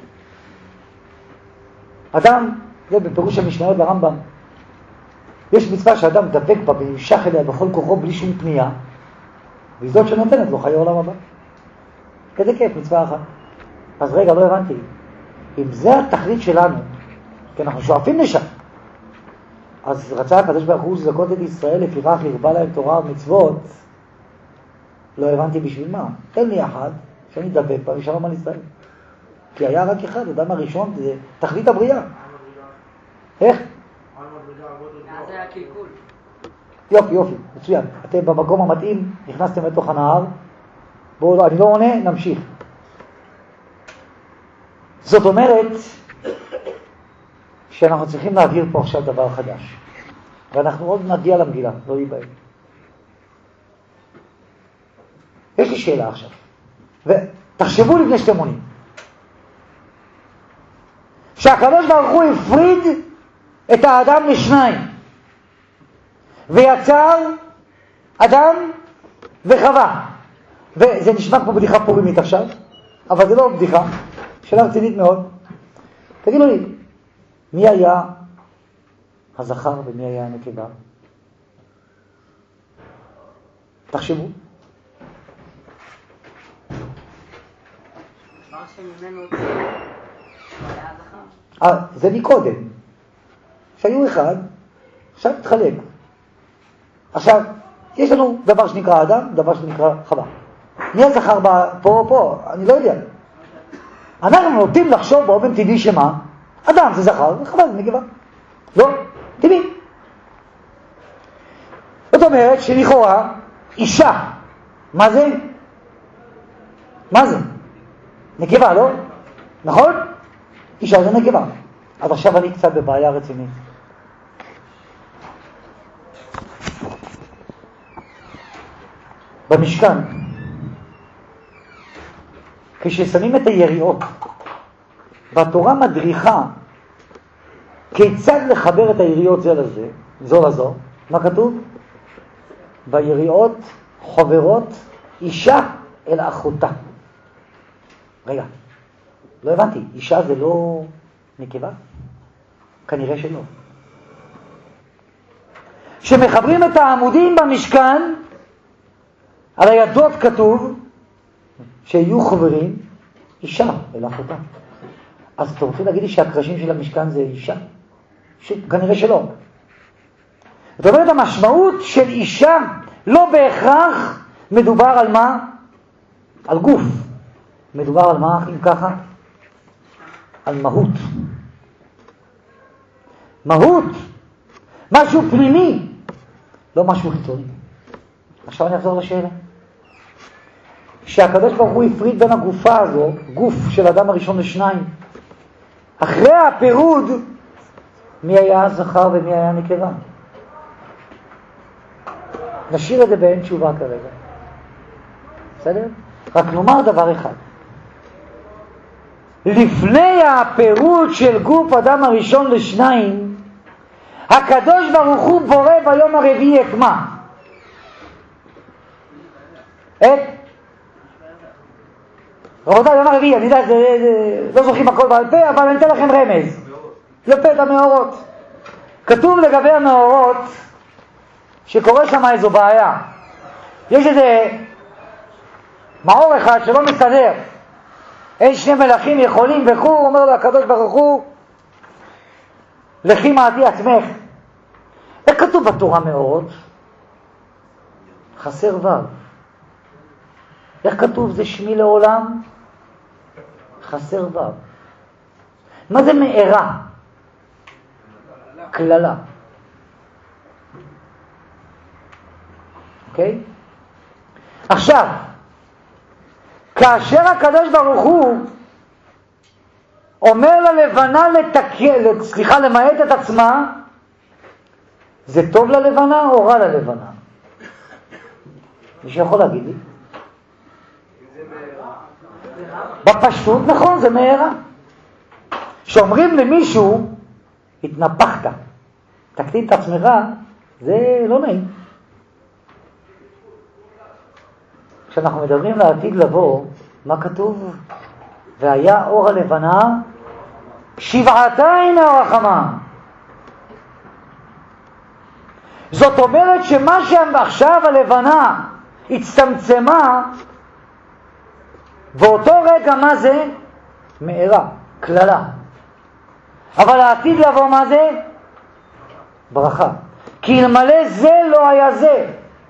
אדם, זה בפירוש המשניות לרמב"ם, יש מצווה שאדם דבק בה וימשך אליה בכל כוחו בלי שום פנייה, והיא זאת שנותנת לו חיי עולם הבא. כזה כיף, מצווה אחת. אז רגע, לא הבנתי. אם זה התכלית שלנו, כי אנחנו שואפים לשם, אז רצה הקדוש ברוך הוא לזכות את ישראל, לפיכך הרבה להם תורה ומצוות, לא הבנתי בשביל מה. תן לי אחד, שאני דבק בה ושלום על ישראל. כי היה רק אחד, אדם הראשון, זה תכלית הבריאה. איך? זה הקלקול. יופי, יופי, מצוין. אתם במקום המתאים, נכנסתם לתוך הנהר. בואו, לא, אני לא עונה, נמשיך. זאת אומרת, שאנחנו צריכים להעביר פה עכשיו דבר חדש. ואנחנו עוד נגיע למגילה, לא להיבהל. יש לי שאלה עכשיו. ותחשבו לפני שאתם עונים. שהקדוש ברוך הוא הפריד את האדם לשניים, ויצר אדם וחווה. וזה נשמע כמו בדיחה פורימית עכשיו, אבל זה לא בדיחה, שאלה רצינית מאוד. תגידו לי, מי היה הזכר ומי היה הנקבה? תחשבו. זה מקודם. שהיו אחד, עכשיו תתחלק. עכשיו, יש לנו דבר שנקרא אדם, דבר שנקרא חווה. מי הזכר פה או פה? אני לא יודע. אנחנו נוטים לחשוב באופן טבעי שמה? אדם זה זכר וחווה זה נקבה. לא, טבעי. זאת אומרת שלכאורה אישה, מה זה? מה זה? נקבה, לא? נכון? אישה זה נקבה. אז עכשיו אני קצת בבעיה רצינית. במשכן, כששמים את היריעות, והתורה מדריכה כיצד לחבר את היריעות זה לזה, זו לזו, מה כתוב? ביריעות חברות אישה אל אחותה. רגע, לא הבנתי, אישה זה לא נקבה? כנראה שלא. שמחברים את העמודים במשכן, על הידות כתוב שיהיו חברים אישה אל אחותה. אז אתה רוצה להגיד לי שהקרשים של המשכן זה אישה? ש... כנראה שלא. זאת אומרת, המשמעות של אישה לא בהכרח מדובר על מה? על גוף. מדובר על מה, אם ככה? על מהות. מהות. משהו פנימי, לא משהו חיצוני. עכשיו אני אחזור לשאלה. שהקדוש ברוך הוא הפריד בין הגופה הזו, גוף של אדם הראשון לשניים, אחרי הפירוד, מי היה הזכר ומי היה הנקבה? נשאיר את זה באין תשובה כרגע. בסדר? רק נאמר דבר אחד. לפני הפירוד של גוף אדם הראשון לשניים, הקדוש ברוך הוא בורא ביום הרביעי את מה? את? רבותיי, יום הרביעי, אני יודע, זה, זה, לא זוכרים הכל בעל פה, אבל אני אתן לכם רמז. יפה, את המאורות. כתוב לגבי המאורות, שקורה שם איזו בעיה. יש איזה מאור אחד שלא מסתדר. אין שני מלאכים יכולים וכו', אומר לו הקדוש ברוך הוא, לכי מעטי עצמך. איך כתוב בתורה מאורות? חסר וו. איך כתוב זה שמי לעולם? חסר וו. מה זה מארה? כללה. אוקיי? עכשיו, כאשר הקדוש ברוך הוא אומר ללבנה לתקל, סליחה, למעט את עצמה, זה טוב ללבנה או רע ללבנה? מישהו יכול להגיד לי? בפשטות, נכון, זה מהרה. שאומרים למישהו, התנפחת, תקטין את עצמך, זה לא נעים. כשאנחנו מדברים לעתיד לבוא, מה כתוב? והיה אור הלבנה שבעתיים האור החמה. זאת אומרת שמה שעכשיו הלבנה הצטמצמה, באותו רגע מה זה? מארה, כללה. אבל העתיד לבוא מה זה? ברכה. כי אלמלא זה לא היה זה.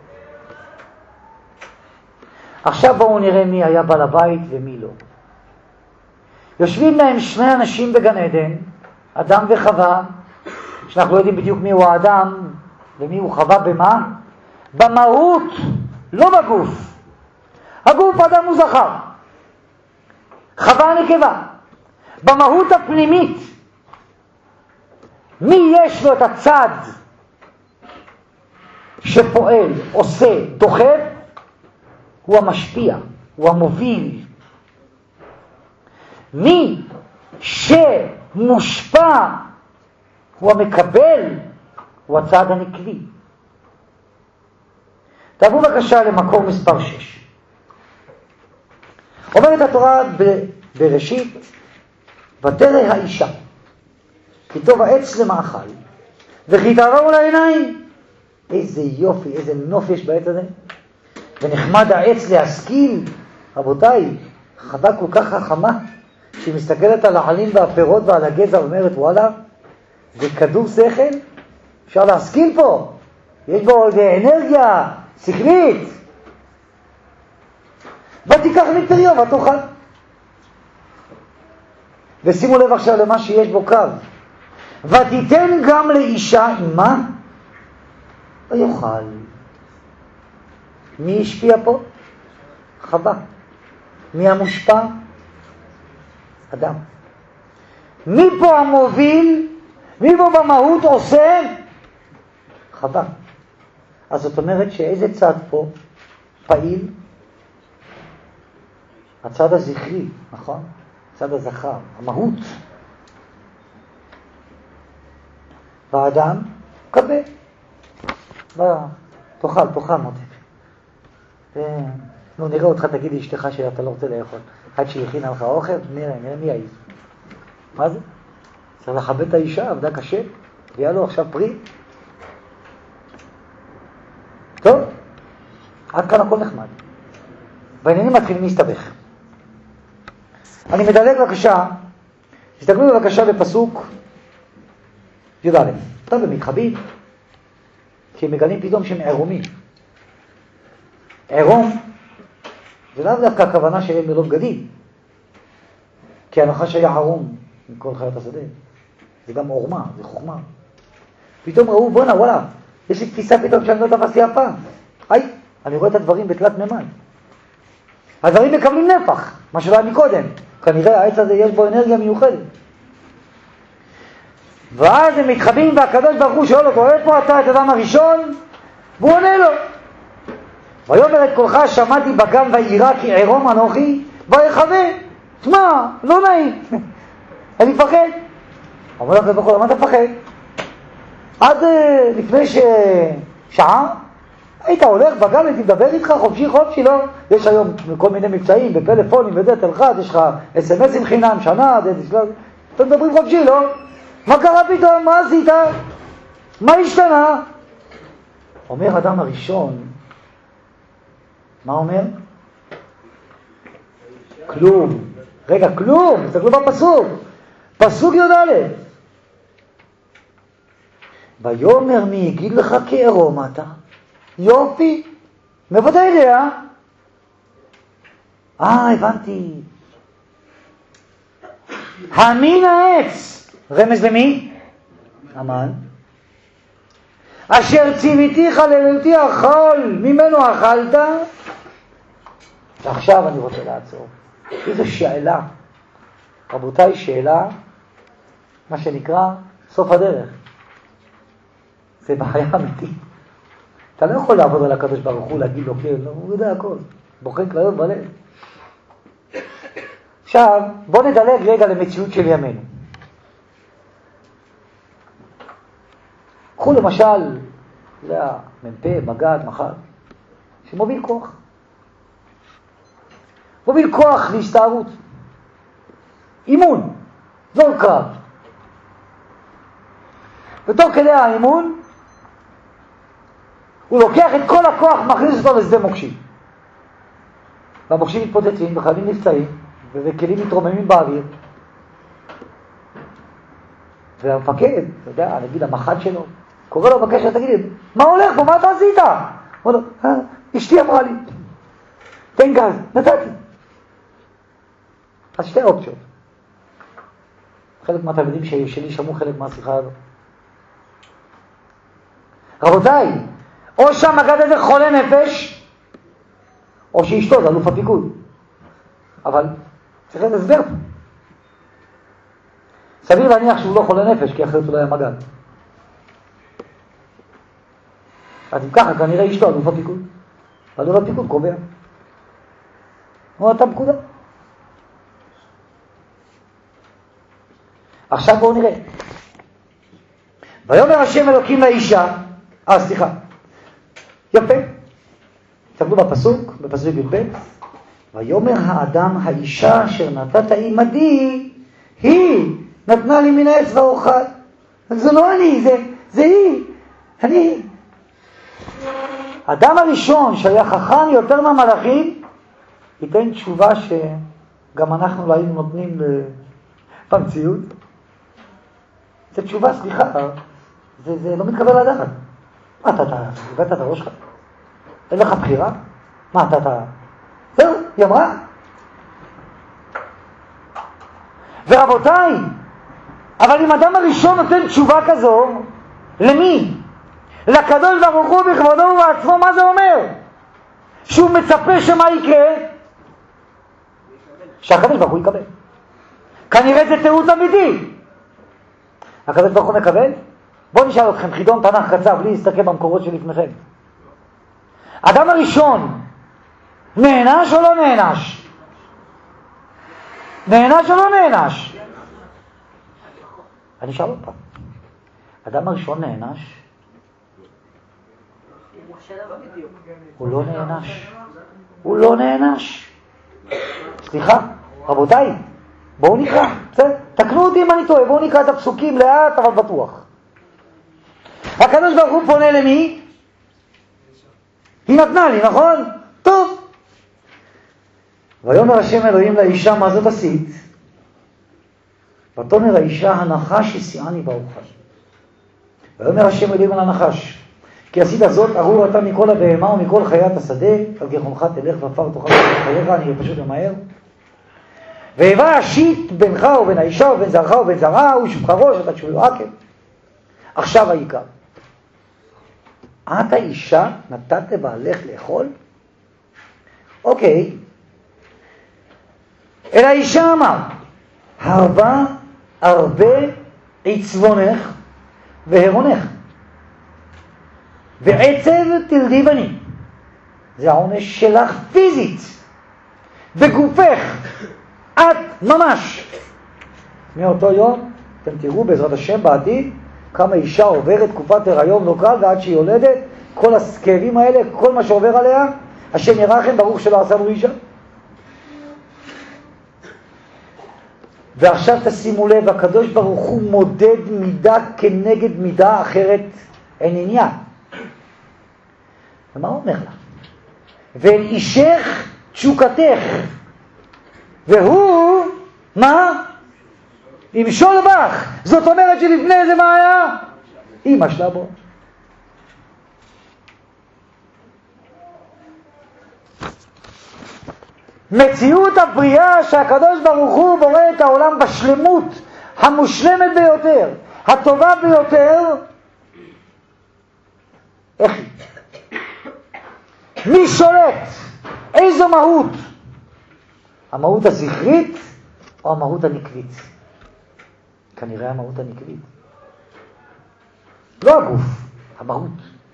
עכשיו בואו נראה מי היה בעל הבית ומי לא. יושבים להם שני אנשים בגן עדן, אדם וחווה, שאנחנו לא יודעים בדיוק מי הוא האדם ומי הוא חווה במה? במהות, לא בגוף. הגוף אדם הוא זכר, חווה נקבה. במהות הפנימית, מי יש לו את הצד שפועל, עושה, דוחף? הוא המשפיע, הוא המוביל. מי מושפע, הוא המקבל, הוא הצעד הנקבי. תעברו בבקשה למקור מספר שש. אומרת התורה בראשית, ותרא האישה, כי טוב העץ למאכל, וכי תעבור לעיניים. איזה יופי, איזה נוף יש בעץ הזה. ונחמד העץ להשכיל. רבותיי, חווה כל כך חכמה, שהיא מסתכלת על העלים והפירות ועל הגזע, ואומרת, וואלה, זה כדור שכל, אפשר להשכיל פה. יש בו אנרגיה שכלית. ותיקח מפריו ותאכל. ושימו לב עכשיו למה שיש בו קו. ותיתן גם לאישה עמה ויאכל. מי השפיע פה? חווה. מי המושפע? אדם. מי פה המוביל? מי פה במהות עושה? חווה. אז זאת אומרת שאיזה צד פה פעיל? הצד הזכרי, נכון? הצד הזכר, המהות. והאדם קבל. תאכל, תאכל מוטף. נו, נראה אותך, תגיד לאשתך שאתה לא רוצה לאכול. עד שהכינה לך אוכל, נראה, נראה מי העיז. מה זה? צריך לכבד את האישה, עבדה קשה, ויהיה לו עכשיו פרי. טוב, עד כאן הכל נחמד. בעניינים מתחילים להסתבך. אני מדלג בבקשה, תסתכלו בבקשה בפסוק י"א. טוב, הם מתחבאים, כי הם מגלים פתאום שהם עירומים. עירום, זה לא דווקא הכוונה שהם ללא בגדים, כי הנחש היה ערום מכל חיית השדה. זה גם עורמה, זה חוכמה. פתאום ראו, בונה, וואלה, יש לי תפיסה פתאום שאני לא תפסתי אף פעם. היי, אני רואה את הדברים בתלת מימד. הדברים מקבלים נפח, מה שלא היה מקודם. כנראה העץ הזה יש בו אנרגיה מיוחדת. ואז הם מתחבאים והקדוש ברוך הוא שואל אותו, איפה אתה את אדם הראשון? והוא עונה לו. ויאמר את קולך שמעתי בגן וירא כי עירום אנוכי ויחווה. תשמע, לא נעים. אני מפחד. אומר לך ברוך הוא, למה אתה מפחד? עד לפני ש... שעה היית הולך בגן, הייתי מדבר איתך חופשי חופשי, לא? יש היום כל מיני מבצעים בפלאפונים וזה, תלחץ, יש לך אס אם אסים חינם, שנה, אתם מדברים חופשי, לא? מה קרה פתאום? מה עשית? מה השתנה? אומר אדם הראשון, מה אומר? כלום. רגע, כלום, תסתכלו בפסוק. פסוק י"א. ויאמר מי יגיד לך כי עירום אתה? יופי. מאיפה אתה יודע? אה, הבנתי. המין העץ. רמז למי? המן. אשר ציוויתיך ללילתי אכול, ממנו אכלת? ועכשיו אני רוצה לעצור. איזו שאלה. רבותיי, שאלה, מה שנקרא, סוף הדרך. זה בעיה אמיתית. אתה לא יכול לעבוד על הקדוש ברוך הוא, להגיד לו, כן, הוא יודע הכל. בוחן כליות בלב. עכשיו, בוא נדלג רגע למציאות של ימינו. קחו למשל, זה המ"פ, מג"ד, מח"ט, שמוביל כוח. מוביל כוח להסתערות. אימון, זור קרב. ותוך כדי האימון, הוא לוקח את כל הכוח, מכניס אותו לשדה מוקשים. והמוקשים מתפוצצים, וחיילים נפצעים, וכלים מתרוממים באוויר. והמפקד, אתה יודע, נגיד המח"ט שלו, קורא לו בקשר, תגיד, מה הולך פה? מה אתה עשית? הוא אומר, אה, אשתי אמרה לי, תן גז, נתתי. אז שתי אופציות. חלק מהתלמידים שלי שמעו חלק מהשיחה הזו. רבותיי, או שהמג"ד הזה חולה נפש, או שאשתו זה אלוף הפיקוד. אבל צריך להסבר פה. סביר להניח שהוא לא חולה נפש, כי אחרת הוא לא היה מג"ד. אז אם ככה, כנראה אשתו אלוף הפיקוד. אלוף הפיקוד קובע. הוא נתן פקודה. עכשיו בואו נראה. ויאמר השם אלוקים לאישה, אה סליחה, יפה, תסתכלו בפסוק, בפסוק י"ב, ויאמר האדם האישה אשר נתת עמדי, היא נתנה לי מן העץ ואוכל. זה לא אני, זה, זה היא, אני. האדם הראשון שהיה חכם יותר מהמלאכים, ייתן תשובה שגם אנחנו לא היינו נותנים במציאות. זו תשובה, סליחה, זה, זה לא מתקבל לדעת. מה אתה, אתה, הבאת את הראש שלך? אין לך בחירה? מה אתה, אתה... זהו, היא אמרה. ורבותיי, אבל אם אדם הראשון נותן תשובה כזו, למי? לקדוש ברוך הוא בכבודו ובעצמו, מה זה אומר? שהוא מצפה שמה יקרה? שהקדוש ברוך הוא יקבל. כנראה זה תירוץ אמיתי. הקדוש ברוך הוא מקבל? בואו נשאל אתכם, חידון תנ"ך קצר, בלי להסתכל במקורות שלפניכם. אדם הראשון, נענש או לא נענש? נענש או לא נענש? אני אשאל עוד פעם. אדם הראשון נענש? הוא לא נענש. הוא לא נענש. סליחה, רבותיי, בואו נקרא, בסדר? תקנו אותי אם אני טועה, בואו נקרא את הפסוקים לאט אבל בטוח. הקדוש ברוך הוא פונה למי? היא נתנה לי, נכון? טוב. ויאמר השם אלוהים לאישה, מה זאת עשית? ותאמר האישה, הנחש הסיעני באוכל. ויאמר השם אלוהים על הנחש, כי עשית זאת, ארור אתה מכל הבהמה ומכל חיית השדה, על גחונך תלך ופר תאכל חייך, אני פשוט ממהר. והיווה השיט בינך ובין האישה ובין זרעך ובין זרעה, ושופך ראש, אתה תשוב לו עקב. עכשיו העיקר. את האישה נתת לבעלך לאכול? אוקיי. אל האישה אמר, הרבה הרבה עצבונך והרונך, ועצב תלדי בני. זה העונש שלך פיזית, בגופך, את ממש. מאותו יום, אתם תראו בעזרת השם בעתיד, כמה אישה עוברת תקופת הריון לא קל, ועד שהיא יולדת, כל הסכאבים האלה, כל מה שעובר עליה, השם ירחם, ברוך שלא עשה לו אישה. ועכשיו תשימו לב, הקדוש ברוך הוא מודד מידה כנגד מידה, אחרת אין עניין. ומה הוא אומר לה? ואל אישך תשוקתך, והוא, מה? ימשול בך. זאת אומרת שלפני זה מה היה? אמא שלה בו. מציאות הבריאה שהקדוש ברוך הוא בורא את העולם בשלמות המושלמת ביותר, הטובה ביותר. איך היא? מי שולט? איזו מהות? המהות הזכרית או המהות הנקבית? כנראה המהות הנקבית. לא הגוף, המהות.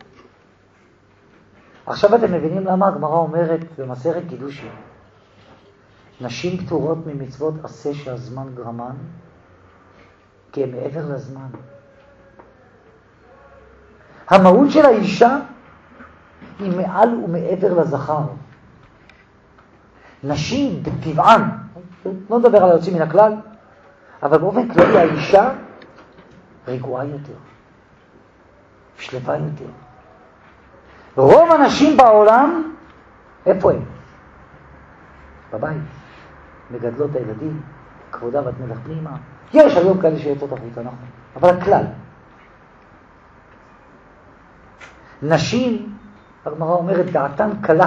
עכשיו אתם מבינים למה הגמרא אומרת במסכת קידושין, נשים פטורות ממצוות עשה שהזמן גרמן, כי הם מעבר לזמן. המהות של האישה היא מעל ומעבר לזכר. נשים בטבען, לא נדבר על היוצאים מן הכלל, אבל באופן כללי האישה רגועה יותר, שלווה יותר. רוב הנשים בעולם, איפה הם? בבית. מגדלות את הילדים, כבודה ואת מלך פנימה. יש היום כאלה שיוצאות החוצה, נכון. אבל הכלל. נשים, הגמרא אומרת, דעתן קלה.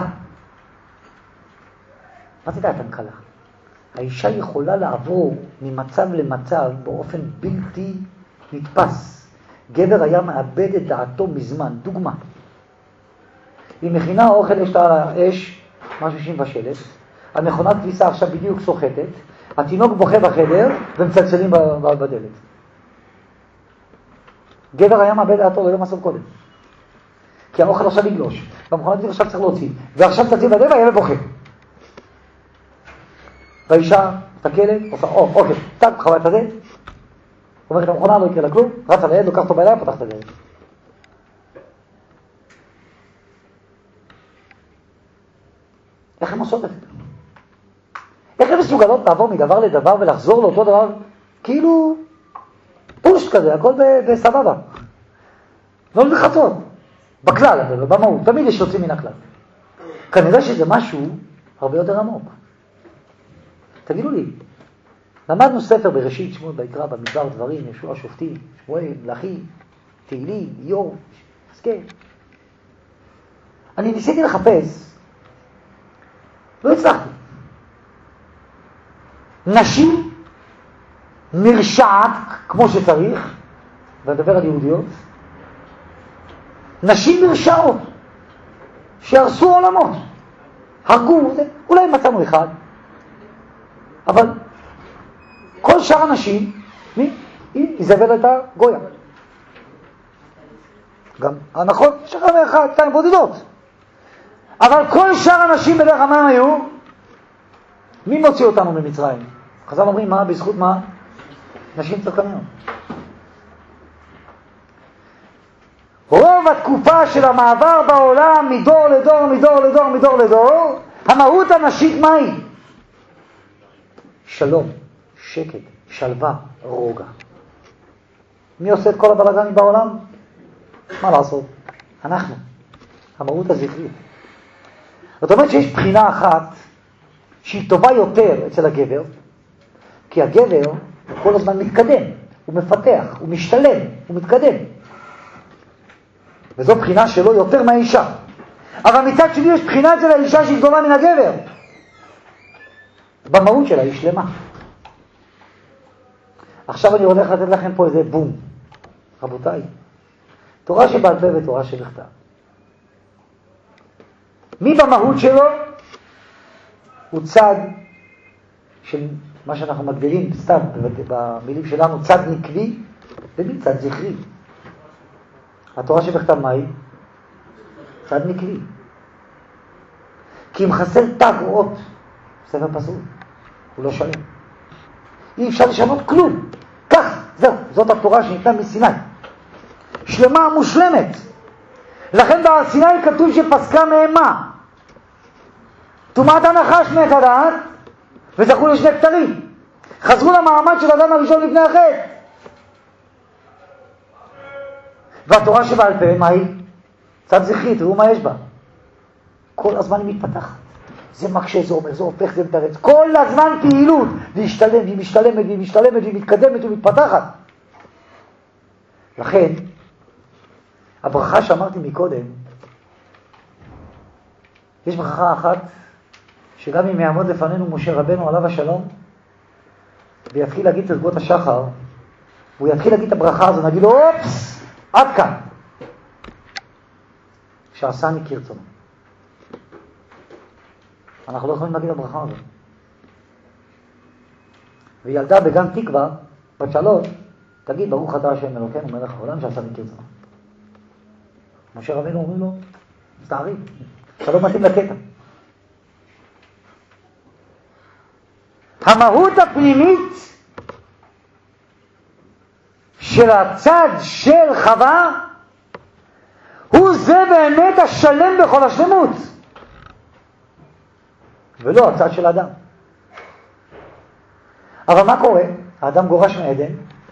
מה זה דעתן קלה? האישה יכולה לעבור ממצב למצב באופן בלתי נתפס. גבר היה מאבד את דעתו מזמן. דוגמה. היא מכינה אוכל, יש לה על האש, משהו שהיא מבשלת. המכונת כביסה עכשיו בדיוק סוחטת. התינוק בוכה בחדר ומצלצלים בדלת. גבר היה מאבד דעתו, לא יודע מה סוף קודם. כי האוכל עכשיו יגלוש. והמכונת כביסה עכשיו צריך להוציא. ועכשיו תצאים בדלת והילד בוכה. והאישה, תקלת, עושה, או, אוקיי, תק, חווה את הזה. אומרת המכונה, לא יקרה לה כלום, רץ על היד, לוקח אותו בידיים, פותח את הדלת. איך הן עושות את זה? איך הן מסוגלות לעבור מדבר לדבר ולחזור לאותו דבר, כאילו פושט כזה, הכל בסבבה. לא לחצות. בכלל, אבל במהות, תמיד יש יוצאים מן הכלל. כנראה שזה משהו הרבה יותר עמוק. תגידו לי, למדנו ספר בראשית, שמות, ויקרא, במדבר, דברים, ישוע, שופטים, שמואל, מלאכי, תהילים, איוב, חזקאל. אני ניסיתי לחפש, לא הצלחתי. נשים נרשעת כמו שצריך, ואדבר על יהודיות, נשים נרשעות שהרסו עולמות, הרגו, אולי מצאנו אחד, אבל כל שאר הנשים, מי? היא איזבל את הגויה. גם הנכון, שכם אחד, שתיים בודדות. אבל כל שאר הנשים בדרך כלל מה היו? מי מוציא אותנו ממצרים? חז"ל אומרים, מה? בזכות מה? נשים צדקניות. רוב התקופה של המעבר בעולם מדור לדור, מדור לדור, מדור לדור, המהות הנשית מה היא? שלום, שקט, שלווה, רוגע. מי עושה את כל הבלגנים בעולם? מה לעשות? אנחנו. המהות הזכרית. זאת אומרת שיש בחינה אחת שהיא טובה יותר אצל הגבר, כי הגבר הוא כל הזמן מתקדם, הוא מפתח, הוא משתלם, הוא מתקדם. וזו בחינה שלו יותר מהאישה. אבל מצד שני יש בחינה אצל האישה שהיא גדולה מן הגבר. במהות שלה היא שלמה. עכשיו אני הולך לתת לכם פה איזה בום. רבותיי, תורה שבעל פה ותורה שבכתב. מי במהות שלו הוא צד של מה שאנחנו מגדירים סתם במילים שלנו, צד נקבי ומי צד זכרי. התורה שבכתב מה היא? צד נקבי. כי אם חסר תג או אות, ספר פסול, הוא לא שלם. אי אפשר לשנות כלום. כך, זהו, זאת התורה שניתנה מסיני. שלמה מושלמת. לכן בהר סיני כתוב שפסקה מהם מה? טומאת הנחש מת הדעת, וזכו לשני כתרים. חזרו למעמד של אדם הראשון לפני החטא. והתורה שבעל פה, מה היא? צד זכרי, תראו מה יש בה. כל הזמן היא מתפתחת. זה מקשה, זה אומר, זה הופך, זה מתרץ. כל הזמן פעילות, להשתלם, והיא משתלמת, והיא משתלמת, והיא מתקדמת, והיא מתפתחת. לכן, הברכה שאמרתי מקודם, יש ברכה אחת, שגם אם יעמוד לפנינו משה רבנו עליו השלום, ויתחיל להגיד תרגות השחר, הוא יתחיל להגיד את הברכה הזו, נגיד לו, אופס, עד כאן. שעשני כרצונו. אנחנו לא יכולים להגיד את הברכה הזו. וילדה בגן תקווה, בת שלוש, תגיד, ברוך אתה השם אלוקינו מלך העולם שעשני כרצונו. משה רבנו אומרים לו, מצטערי, אתה לא מתאים לקטע. המהות הפנימית של הצד של חווה הוא זה באמת השלם בכל השלמות, ולא הצד של האדם. אבל מה קורה? האדם גורש מעדן,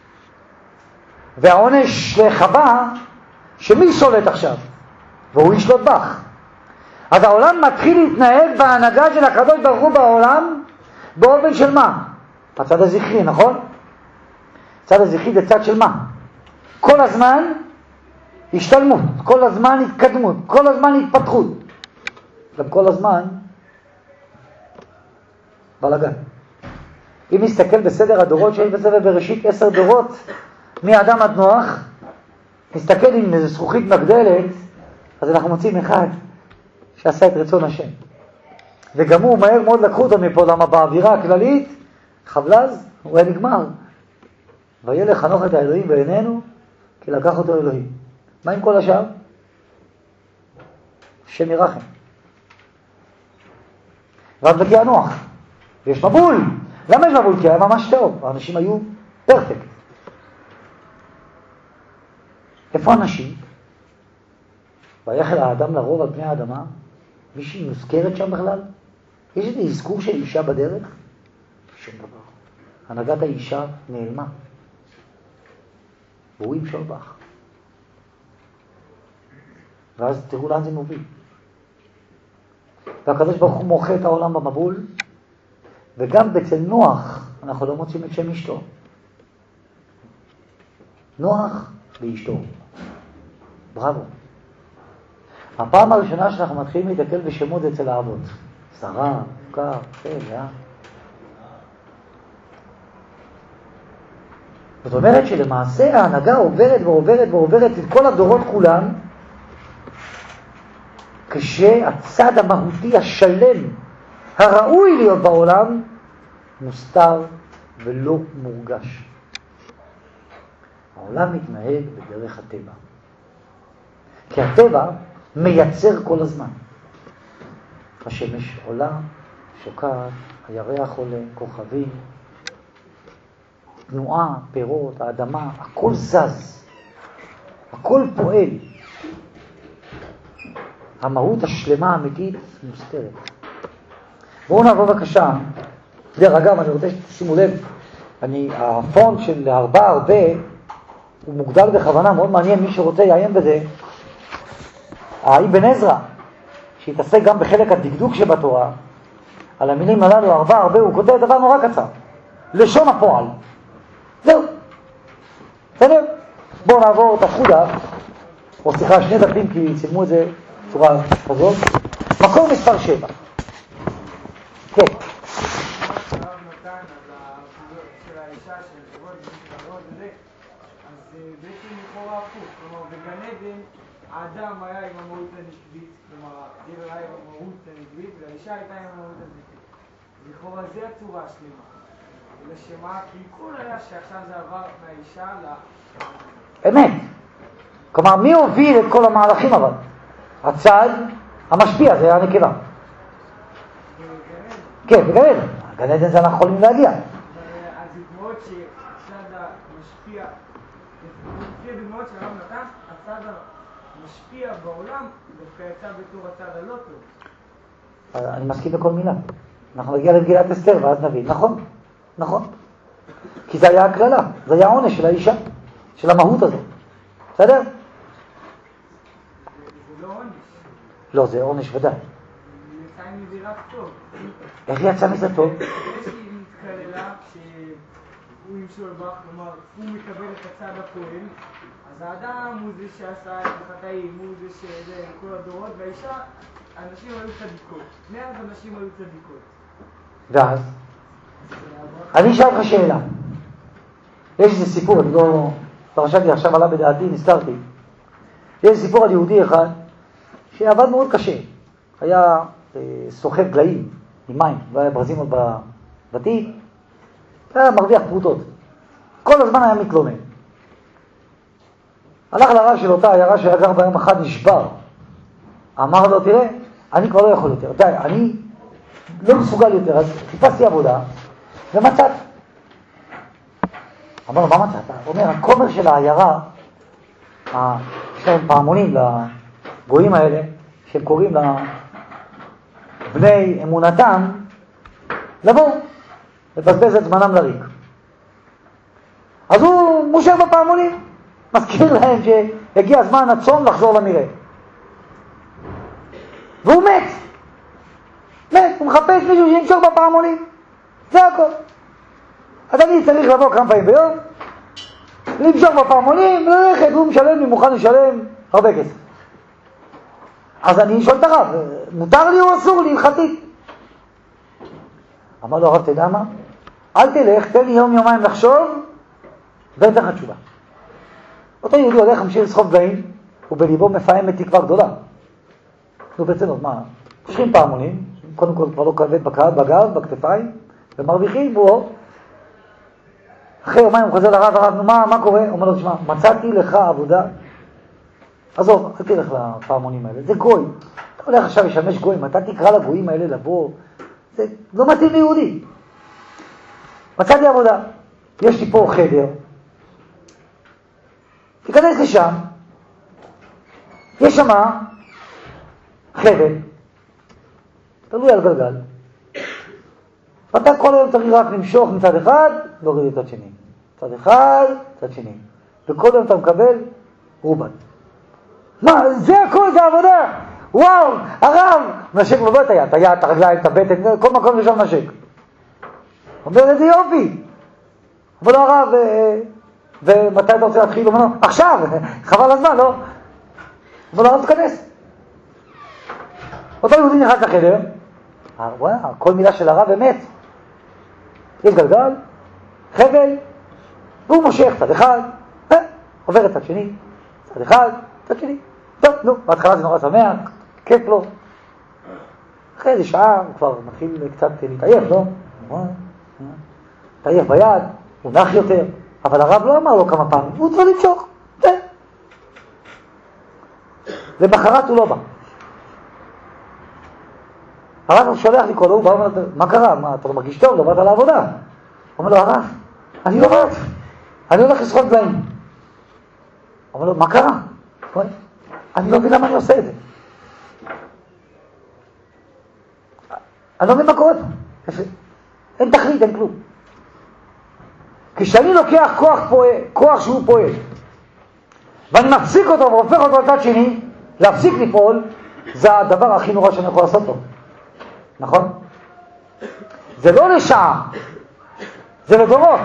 והעונש לחווה שמי שולט עכשיו? והוא ישלוט בך. אז העולם מתחיל להתנהג בהנהגה של הקדוש ברוך הוא בעולם באופן של מה? הצד הזכרי, נכון? הצד הזכרי זה צד של מה? כל הזמן השתלמות, כל הזמן התקדמות, כל הזמן התפתחות. גם כל הזמן בלגן. אם נסתכל בסדר הדורות שיש בספר בראשית עשר דורות מאדם עד נוח, נסתכל עם איזו זכוכית מגדלת, אז אנחנו מוצאים אחד שעשה את רצון השם. וגם הוא מהר מאוד לקחו אותו מפה, למה באווירה הכללית, חבלז, הוא היה נגמר. וילך חנוך את האלוהים בעינינו, כי לקח אותו אלוהים. מה עם כל השאר? השם ירחם. ואז בקיע נוח. ויש מבול. למה יש מבול? כי היה ממש טוב. האנשים היו פרפקט. איפה אנשים? ויחל האדם לרוב על פני האדמה? מישהי מוזכרת שם בכלל? יש איזה אזכור של אישה בדרך? שום דבר. הנהגת האישה נעלמה. רואים שולבך. ואז תראו לאן זה מוביל. והקדוש ברוך הוא מוחה את העולם במבול, וגם בצל נוח אנחנו לא מוצאים את שם אשתו. נוח ואשתו. בראבו. הפעם הראשונה שאנחנו מתחילים להתקל בשמות אצל האבות. שרה, קר, כן, אה? זאת אומרת שלמעשה ההנהגה עוברת ועוברת ועוברת את כל הדורות כולם, כשהצד המהותי השלם, הראוי להיות בעולם, מוסתר ולא מורגש. העולם מתנהג בדרך הטבע. כי הטבע מייצר כל הזמן. השמש עולה, שוקעת, הירח עולה, כוכבים, תנועה, פירות, האדמה, הכל זז, הכל פועל. המהות השלמה האמיתית מוסתרת. בואו נעבור בבקשה. דרך אגב, אני רוצה שתשימו לב, אני, הפונט של הרבה הרבה הוא מוגדל בכוונה, מאוד מעניין, מי שרוצה יעיין בזה. האבן עזרא, שהתעסק גם בחלק הדקדוק שבתורה, על המילים הללו הרבה הרבה, הוא כותב דבר נורא קצר. לשון הפועל. זהו. בסדר? בואו נעבור את החודה, או סליחה, שני דפים, כי צילמו את זה בצורה כזאת. מקור מספר שבע. כן. הרב נתן על הפעולות של האישה, של חברות ושל וזה, אז בעצם לכאורה הפוך. כלומר, בגן עדן, האדם היה עם המהות הנקבית, כלומר, הגבר היה עם המהות הנקבית, והאישה הייתה עם המהות הנקבית. לכאורה זה הצורה השלמה. אלא שמה הקלקול היה שעכשיו זה עבר מהאישה ל... אמת. כלומר, מי הוביל את כל המהלכים אבל? הצד המשפיע, זה היה הנקבה. כן, בגן עדן. גן עדן זה אנחנו יכולים להגיע. אז זה דמות שהצד המשפיע, לפי דמות שהרב נתן, הצד המשפיע בעולם דווקא יצא בתור הצד הלא טוב. אני מסכים בכל מילה. אנחנו נגיע למגילת אסתר ואז נבין. נכון, נכון. כי זה היה הכללה, זה היה העונש של האישה, של המהות הזאת. בסדר? זה לא עונש. לא, זה עונש ודאי. יצא עם מזה רק טוב. איך יצא מזה טוב? יש שהיא מתקללה שהוא עם שולבך, כלומר, הוא מקבל את הצד הפועל, אז האדם הוא זה שעשה את החטאים, הוא זה שזה כל הדורות, והאישה, אנשים היו צדיקות. מאז אנשים היו צדיקות. ואז? אני אשאל אותך שאלה. יש איזה סיפור, אני לא... לא חשבתי, עכשיו עלה בדעתי, נזכרתי. יש סיפור על יהודי אחד שעבד מאוד קשה. היה אה, סוחב גלאים עם מים, והיה ברזים עוד בבתים, היה מרוויח פרוטות. כל הזמן היה מתלונן. הלך לרב של אותה עיירה שהיה גר ביום אחד, נשבר. אמר לו, תראה, אני כבר לא יכול יותר. די, אני לא מסוגל יותר, אז חיפשתי עבודה ומצאתי. אמר לו, מה מצאת? הוא אומר, הכומר של העיירה, יש להם פעמונים לגויים האלה, שהם קוראים לבני אמונתם, לבוא, לבזבז את זמנם לריק. אז הוא מושך בפעמונים, מזכיר להם שהגיע הזמן הצום לחזור למראה. והוא מת. מת, הוא מחפש מישהו שימשוך בפעמונים. זה הכל. אז אני צריך לבוא כמה פעמים ביום, למשוך בפעמונים, ללכת, והוא משלם לי, מוכן לשלם הרבה כסף. אז אני שואל את הרב, מותר לי או אסור לי, הלכתית? אמר לו הרב, תדע מה? אל תלך, תן לי יום יומיים לחשוב, ואין לך תשובה. אותו יהודי הולך, ממשיך לסחוב גאים, ובליבו מפעם את תקווה גדולה. נו ברצינות, מה? קושרים פעמונים, קודם כל כבר לא כבד בקהל, בגב, בכתפיים, ומרוויחים בו. אחרי יומיים הוא חוזר לרב, הרב, נו מה, מה קורה? הוא אומר לו, תשמע, מצאתי לך עבודה. עזוב, אל תלך לפעמונים האלה, זה גוי. אתה הולך עכשיו לשמש גויים, אתה תקרא לגויים האלה לבוא, זה לא מתאים ליהודי. מצאתי עבודה, יש לי פה חדר, תיכנס לשם, יש שם חבל, תלוי על גלגל, ואתה כל היום צריך רק למשוך מצד אחד, להוריד את השני. מצד אחד, מצד שני. וכל היום אתה מקבל רובל. מה, זה הכל, זה העבודה. וואו, הרב, נשק מבוא את היד, את היד, את הרגליים, את הבטן, כל מקום לשם נשק. אומר, איזה יופי. אומר לו הרב, ומתי אתה רוצה להתחיל? אומר לו, עכשיו, חבל הזמן, לא? אומר לו, הרב תכנס. אותו יהודי נכנס לחדר, וואו, כל מילה של הרב אמת. יש גלגל, חבל, והוא מושך צד אחד, אה, עובר את צד שני, צד אחד, צד שני. טוב, נו, בהתחלה זה נורא שמח, כיף לו. אחרי איזה שעה הוא כבר מתחיל קצת להתעייף, לא? להתעייף ביד, הוא נח יותר, אבל הרב לא אמר לו כמה פעמים, הוא צריך למשוך, תן. למחרת הוא לא בא. הרב שולח לי כל הוא בא ואומר, מה קרה? מה, אתה לא מרגיש טוב? לא באת לעבודה. הוא אומר לו, הרב, אני לא באת, אני הולך לשחוט גליים. הוא אומר לו, מה קרה? אני לא מבין למה אני עושה את זה. אני לא מבין מה קורה פה. אין תכלית, אין כלום. כשאני לוקח כוח, פועל, כוח שהוא פועל, ואני מפסיק אותו והופך אותו לצד שני, להפסיק לפעול, זה הדבר הכי נורא שאני יכול לעשות לו. נכון? זה לא לשעה, זה לדורות.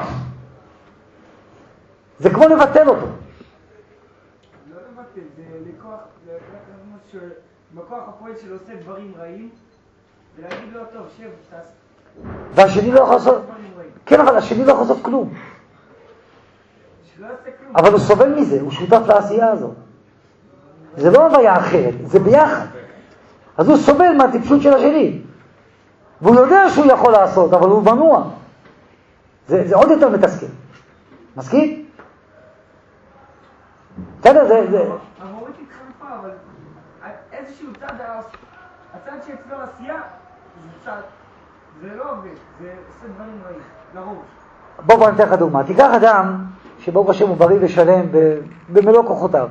זה כמו לבטל אותו. לא לבטל, זה לכוח, זה משהו שבכוח הפועל שלו עושה דברים רעים, ולהגיד לו, טוב, שב, תעשה. והשני לא יכול לעשות, כן, אבל השני לא יכול לעשות כלום. שלא עושה כלום. אבל הוא סובל מזה, הוא שותף לעשייה הזו. זה לא הוויה אחרת, זה ביחד. אז הוא סובל מהטיפשות של השני. והוא יודע שהוא יכול לעשות, אבל הוא מנוע. זה, זה עוד יותר מתסכל. מסכים? בסדר, זה... זה... המורית התחלפה, אבל איזשהו צד, הצד שאצלו עשייה, זה צד, זה לא עובד, זה עושה דברים רעים, לראש. בוא בוא נתן לך דוגמה. תיקח אדם שברוך השם הוא בריא ושלם במלוא כוחותיו.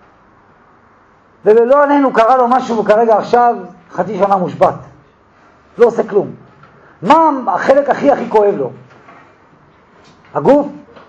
ולא עלינו קרה לו משהו וכרגע עכשיו חצי שנה מושבת. לא עושה כלום. מה החלק הכי הכי כואב לו? הגוף?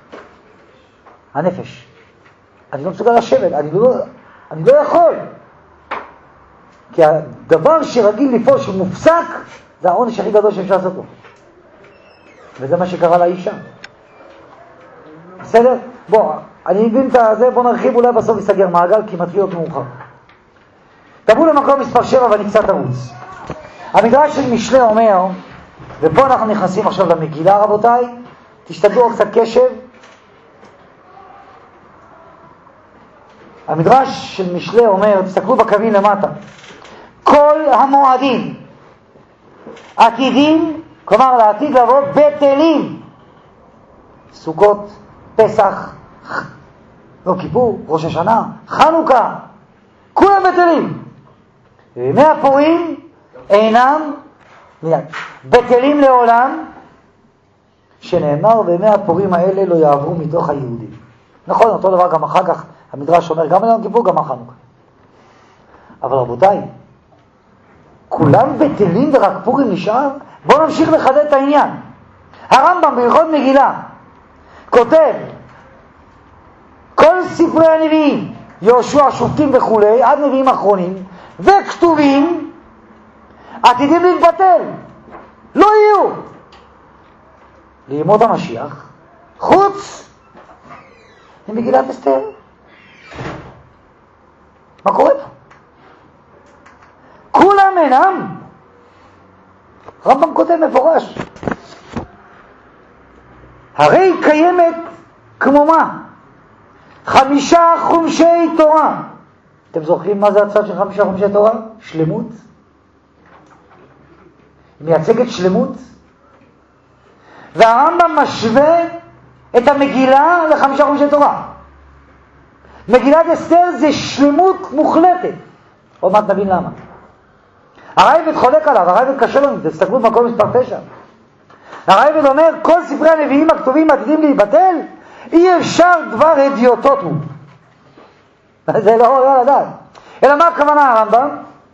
הנפש. אני לא מסוגל לשבת, אני לא, אני לא יכול. כי הדבר שרגיל לפעול שמופסק, זה העונש הכי גדול שאפשר לעשות לו. וזה מה שקרה לאישה. בסדר? בוא, אני מבין את זה, בוא נרחיב, אולי בסוף יסגר מעגל, כי מתחיל להיות מאוחר. תבואו למקום מספר שבע ואני קצת ארוץ. המדרש של משלי אומר, ופה אנחנו נכנסים עכשיו למגילה רבותיי, תשתדלו קצת קשב. המדרש של משלי אומר, תסתכלו בקווים למטה, כל המועדים עתידים, כלומר לעתיד לבוא, בטלים. סוכות, פסח, יום כיפור, ראש השנה, חנוכה, כולם בטלים. וימי הפורים אינם מיד בטלים לעולם, שנאמר וימי הפורים האלה לא יעברו מתוך היהודים. נכון, אותו דבר גם אחר כך המדרש אומר גם על יום כיפור גם על חנוכה. אבל רבותיי, כולם בטלים ורק פורים נשאר? בואו נמשיך לחדד את העניין. הרמב"ם בהלכות מגילה כותב כל ספרי הנביאים, יהושע, שופטים וכולי, עד נביאים אחרונים וכתובים עתידים להתבטל, לא יהיו לימות המשיח חוץ ממגילת אסתר. מה קורה פה? כולם אינם. רמב"ם כותב מפורש, הרי קיימת כמו מה? חמישה חומשי תורה. אתם זוכרים מה זה הצד של חמישה חומשי תורה? שלמות. מייצגת שלמות. והרמב"ם משווה את המגילה לחמישה חומשי תורה. מגילת אסתר זה שלמות מוחלטת. עוד מעט נבין למה. הרייבד חולק עליו, הרייבד קשה לנו, תסתכלו במקום מספר תשע. הרייבד אומר, כל ספרי הנביאים הכתובים עתידים להיבטל, אי אפשר דבר הדיוטות הוא. זה לא עולה לדעת. אלא מה הכוונה הרמב"ם?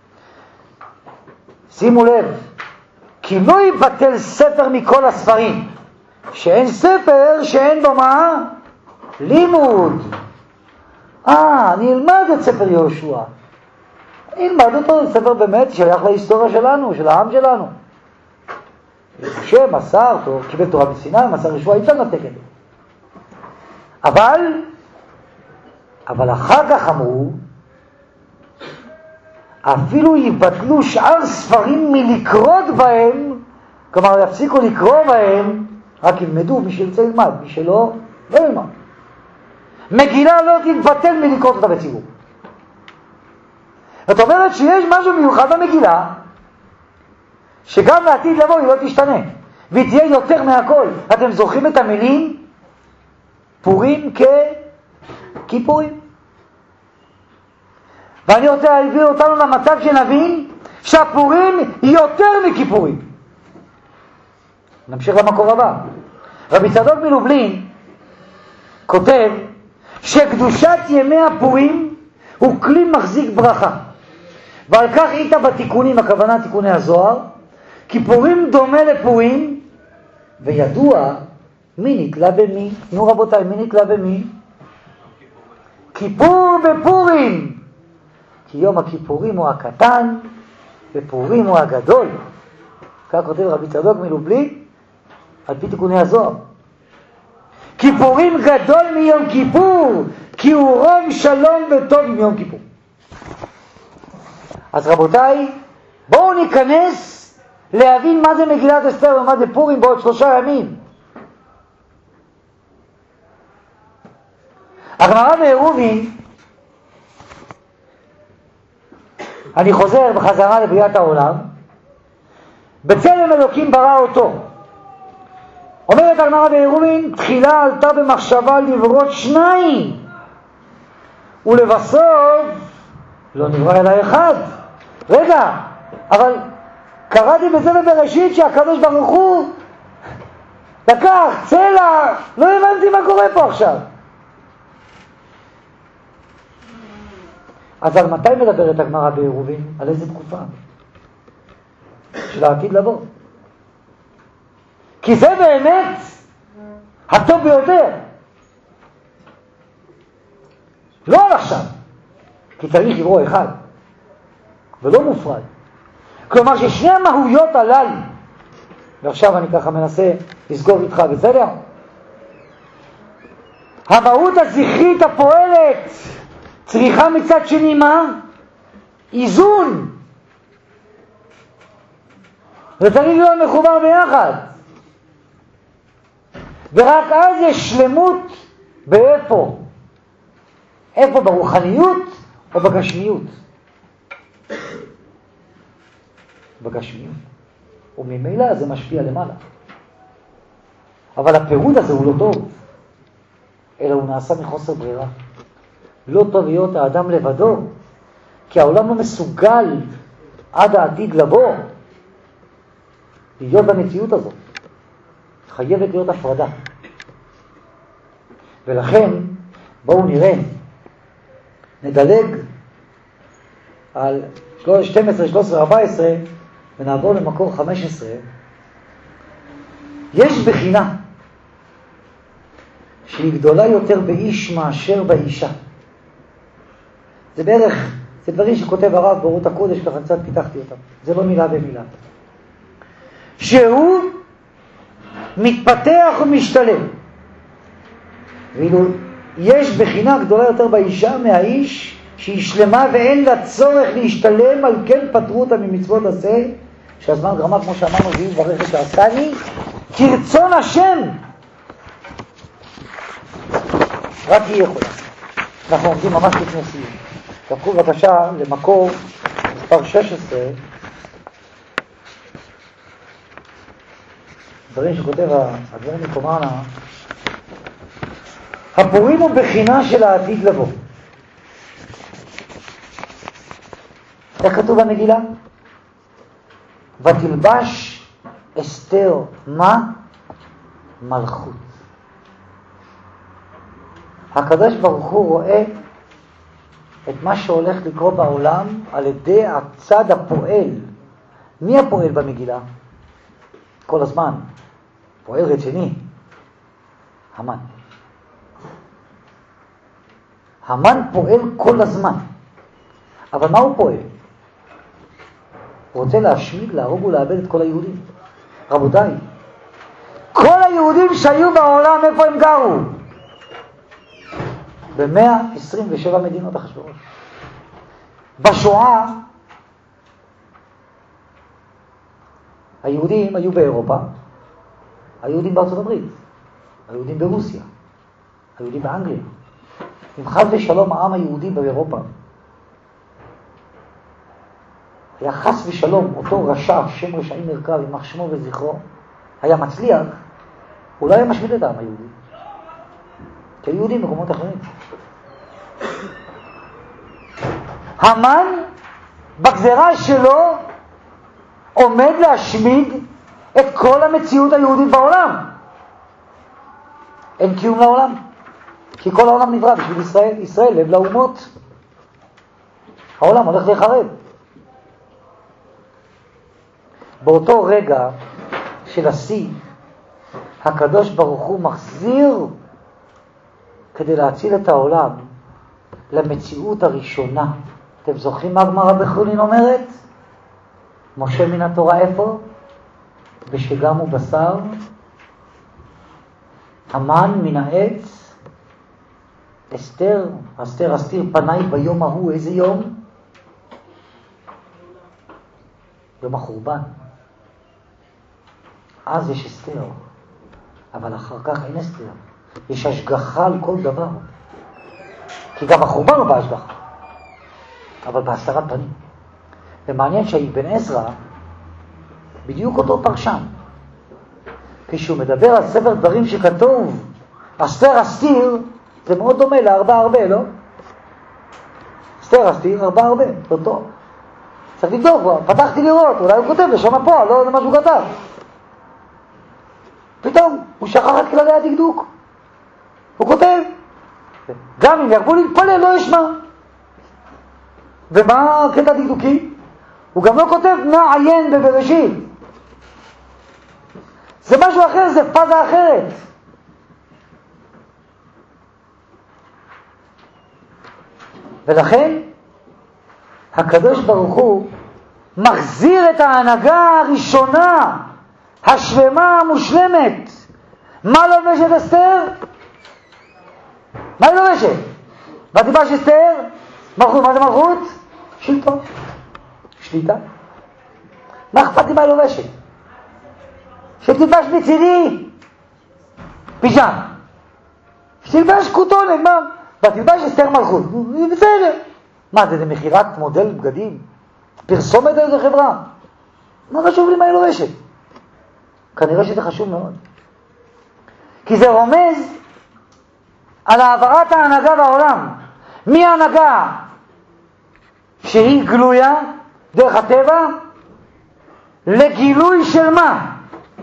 שימו לב, כי לא יבטל ספר מכל הספרים, שאין ספר שאין בו מה? לימוד. אה, אני אלמד את ספר יהושע. אני אלמד אותו, ספר באמת שייך להיסטוריה שלנו, של העם שלנו. משה מסר, קיבל תורה מסיני, מסר יהושע, אי אפשר לנתק את זה. אבל, אבל אחר כך אמרו, אפילו יבטלו שאר ספרים מלקרות בהם, כלומר יפסיקו לקרוא בהם, רק ילמדו, מי שירצה ילמד, מי שלא, לא ילמד. מגילה לא תתבטל מלקרות אותה בציבור. זאת אומרת שיש משהו מיוחד במגילה, שגם לעתיד לבוא היא לא תשתנה, והיא תהיה יותר מהכל. אתם זוכרים את המילים? פורים ככיפורים. ואני רוצה להביא אותנו למצב שנבין שהפורים היא יותר מכיפורים. נמשיך למקור הבא. רבי צדוק מלובלין כותב שקדושת ימי הפורים הוא כלי מחזיק ברכה, ועל כך איתה בתיקונים, הכוונה תיקוני הזוהר, כי פורים דומה לפורים, וידוע מי נתלה במי. נו רבותיי, מי נתלה במי? כיפור בפורים, כי יום הכיפורים הוא הקטן ופורים הוא הגדול. כך כותב רבי צדוק מלובלין על פי תיקוני הזוהר. כיפורים גדול מיום כיפור, כי הוא רוב שלום וטוב עם יום כיפור. אז רבותיי, בואו ניכנס להבין מה זה מגילת אסתר ומה זה פורים בעוד שלושה ימים. הגמרא בעירובין, אני חוזר בחזרה לבריאת העולם, בצלם אלוקים ברא אותו. אומרת הגמרא בעירובין, תחילה עלתה במחשבה לברות שניים, ולבסוף לא נברא אלא אחד. רגע, אבל קראתי בזה בבראשית שהקדוש ברוך הוא לקח צלע, לא הבנתי מה קורה פה עכשיו. אז על מתי מדברת הגמרא בעירובין? על איזה תקופה? של העתיד לבוא. כי זה באמת הטוב ביותר. לא על עכשיו, כי צריך לברוא אחד, ולא מופרד. כלומר ששני המהויות הללו, ועכשיו אני ככה מנסה לסגור איתך, בסדר? המהות הזכרית הפועלת צריכה מצד שני מה? איזון. וצריך להיות מחובר ביחד. ורק אז יש שלמות באיפה? איפה? ברוחניות או בגשמיות? בגשמיות. וממילא זה משפיע למעלה. אבל הפירוד הזה הוא לא טוב, אלא הוא נעשה מחוסר ברירה. לא טוב להיות האדם לבדו, כי העולם לא מסוגל עד העתיד לבוא להיות במציאות הזאת. חייבת להיות הפרדה. ולכן בואו נראה, נדלג על שתים עשרה, שלוש עשרה, ארבע עשרה ונעבור למקור חמש עשרה. יש בחינה שהיא גדולה יותר באיש מאשר באישה. זה בערך, זה דברים שכותב הרב באורות הקודש, ככה קצת פיתחתי אותם. זה לא מילה במילה. שהוא מתפתח ומשתלם. ואילו יש בחינה גדולה יותר באישה מהאיש, שהיא שלמה ואין לה צורך להשתלם, על כן פטרו אותה ממצוות עשה, שהזמן גרמה, כמו שאמרנו, והיא ברכת שעשני, כרצון השם. רק היא יכולה. אנחנו עומדים ממש לפני סיום. תפקו בבקשה למקור מספר שש עשרה, דברים שכותב הדברים מקומנה, הפורים הוא בחינה של העתיד לבוא. איך כתוב במגילה? ותלבש אסתר מה? מלכות. הקדוש ברוך הוא רואה את מה שהולך לקרות בעולם על ידי הצד הפועל. מי הפועל במגילה? כל הזמן. פועל רציני. המן. המן פועל כל הזמן. אבל מה הוא פועל? הוא רוצה להשמיד, להרוג ולאבד את כל היהודים. רבותיי, כל היהודים שהיו בעולם, איפה הם גרו? ב-מאה עשרים ושבע מדינות אחשוורוש. בשואה, היהודים היו באירופה, היהודים בארצות הברית, היהודים ברוסיה, היהודים באנגליה. אם חס ושלום העם היהודי באירופה היה חס ושלום אותו רשע, שם רשעים מרכב, יימח שמו וזכרו, היה מצליח, הוא לא היה משמיד את העם היהודי. כי היהודים במקומות אחרים. המן בגזרה שלו עומד להשמיד את כל המציאות היהודית בעולם. אין קיום לעולם. כי כל העולם נברא בשביל ישראל, ישראל לב לאומות. העולם הולך להיחרב. באותו רגע של השיא, הקדוש ברוך הוא מחזיר כדי להציל את העולם למציאות הראשונה. אתם זוכרים מה הגמרא בחולין אומרת? משה מן התורה איפה? בשגם ובשר, המן מן העץ, אסתר, אסתר אסתיר פניי ביום ההוא. איזה יום? יום החורבן. אז יש אסתר, אבל אחר כך אין אסתר. יש השגחה על כל דבר. כי גם החורבן הוא בהשגחה, אבל בהסתרת פנים. ומעניין שאבן עזרא, בדיוק אותו פרשן, כשהוא מדבר על ספר דברים שכתוב אסתר אסתיר, זה מאוד דומה לארבע הרבה, לא? אסתר אסתיר, ארבע הרבה, אותו. צריך לבדוק, פתחתי לראות, אולי הוא כותב לשון הפועל, לא זה מה שהוא כתב. פתאום הוא שכח את כללי הדקדוק. הוא כותב, גם אם ירבו להתפלל לא ישמע. ומה הקטע דקדוקי? הוא גם לא כותב נעיין בבראשית. זה משהו אחר, זה פאזה אחרת. ולכן הקדוש ברוך הוא מחזיר את ההנהגה הראשונה, השלמה, המושלמת. מה לובשת אסתר? מה היא לובשת? ותלבש אסתר? מלכות. מה זה מלכות? שלטון. שליטה. מה אכפת לי מה היא לובשת? שתלבש מצידי פיג'ם. שתלבש כותונת, מה? ותלבש אסתר מלכות. בסדר. מה זה, זה מחירת מודל בגדים? פרסומת איזו חברה? מה חשוב לי מה היא לובשת? כנראה שזה חשוב מאוד. כי זה רומז על העברת ההנהגה בעולם. מי ההנהגה שהיא גלויה דרך הטבע? לגילוי של מה?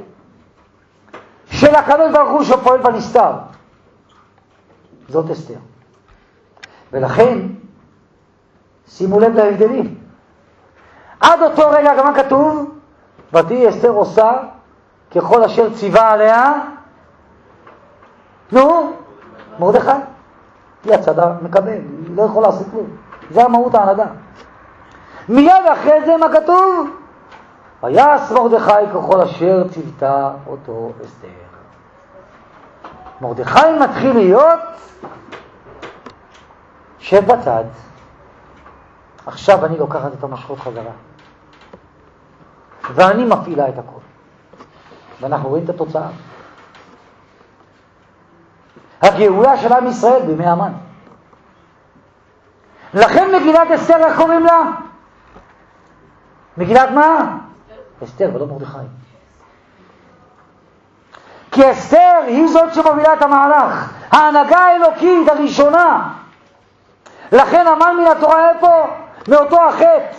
של הקדוש ברוך הוא שפועל בנסתר. זאת אסתר. ולכן שימו לב להבדלים. עד אותו רגע גם כתוב ותהי אסתר עושה ככל אשר ציווה עליה נו מרדכי. היא הצדה מקבל, לא יכול לעשות כלום. זה המהות ההנהגה. מיד אחרי זה מה כתוב? ויעש מרדכי ככל אשר ציוותה אותו אסתר. מרדכי מתחיל להיות שב בצד. עכשיו אני לוקחת את המשכות חזרה ואני מפעילה את הכל, ואנחנו רואים את התוצאה. הגאולה של עם ישראל בימי המן. לכן מגילת אסתר, איך קוראים לה? מגילת מה? אסתר ולא מרדכי. כי אסתר היא זאת שמובילה את המהלך, ההנהגה האלוקית הראשונה. לכן המן מן התורה איפה? מאותו החטא.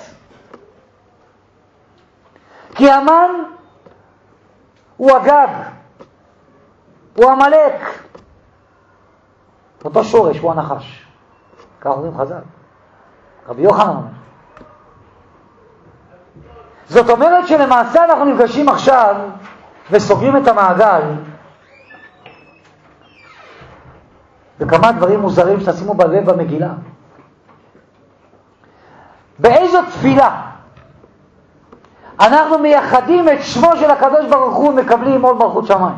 כי המן הוא הגג, הוא המלאק, אותו שורש, הוא הנחש. כך אומרים חז"ל. רבי יוחנן אומר. זאת אומרת שלמעשה אנחנו נפגשים עכשיו וסוגרים את המעגל בכמה דברים מוזרים שתשימו בלב במגילה. באיזו תפילה אנחנו מייחדים את שמו של הקדוש ברוך הוא ומקבלים עוד מלכות שמיים?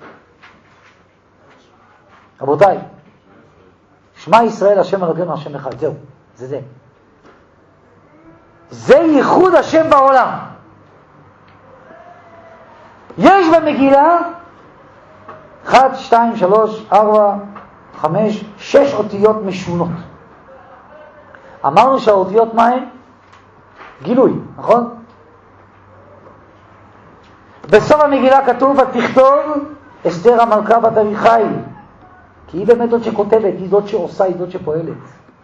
רבותיי, שמע ישראל השם אלוקינו השם אחד, זהו, זה זה. זה ייחוד השם בעולם. יש במגילה אחת, שתיים, שלוש, ארבע, חמש, שש אותיות משונות. אמרנו שהאותיות מה הן? גילוי, נכון? בסוף המגילה כתוב, ותכתוב אסתר המלכה בת אביחיל, כי היא באמת זאת שכותבת, היא זאת שעושה, היא זאת שפועלת.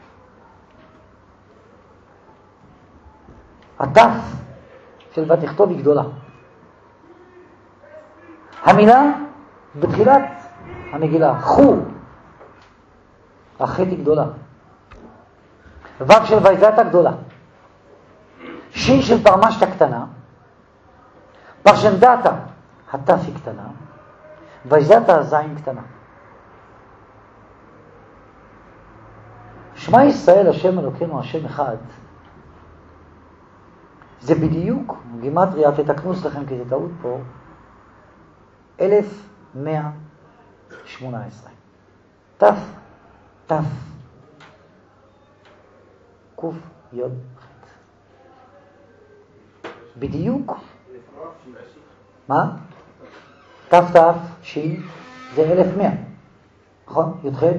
התף של ותכתוב היא גדולה. המילה בתחילת המגילה, חו, החטא היא גדולה. ו' של ויזתה גדולה. שין של פרמשת קטנה. פרשנדתה, התף היא קטנה. ויזתה הזין קטנה. שמע ישראל השם אלוקינו השם אחד. זה בדיוק, גימטריה, תתקנו לכם כי זה טעות פה, אלף מאה שמונה עשרה. תף, תף, קוף, יוד, חט. בדיוק. מה? תף, תף, שין, זה אלף מאה. נכון? יוד חט?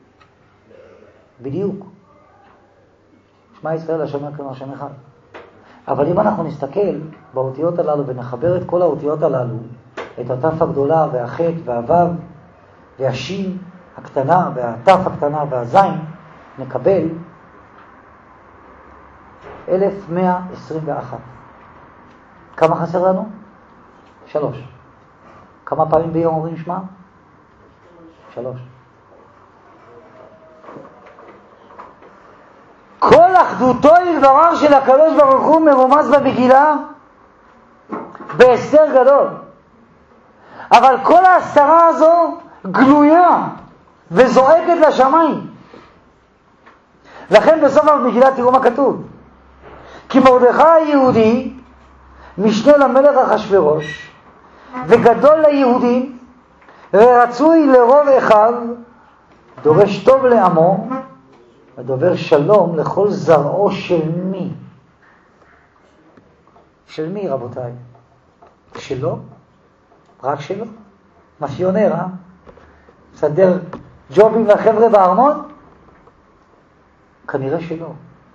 בדיוק. שמע ישראל השם אלוקינו השם אחד. אבל אם אנחנו נסתכל באותיות הללו ונחבר את כל האותיות הללו, את התף הגדולה והחטא והוו והשין הקטנה והתף הקטנה והזין, נקבל אלף מאה עשרים ואחת. כמה חסר לנו? שלוש. כמה פעמים ביום אומרים שמה? שלוש. כל אחדותו יתברך של הקדוש ברוך הוא מרומז במגילה בהסתר גדול. אבל כל ההסתרה הזו גלויה וזועקת לשמיים. לכן בסוף המגילה תראו מה כתוב. כי מרדכי היהודי משנה למלך אחשוורוש וגדול ליהודים ורצוי לרוב אחיו, דורש טוב לעמו ודובר שלום לכל זרעו של מי? של מי רבותיי? שלו? רק שלו? מאפיונר, אה? מסדר ג'ובים לחבר'ה בארמון? כנראה שלא.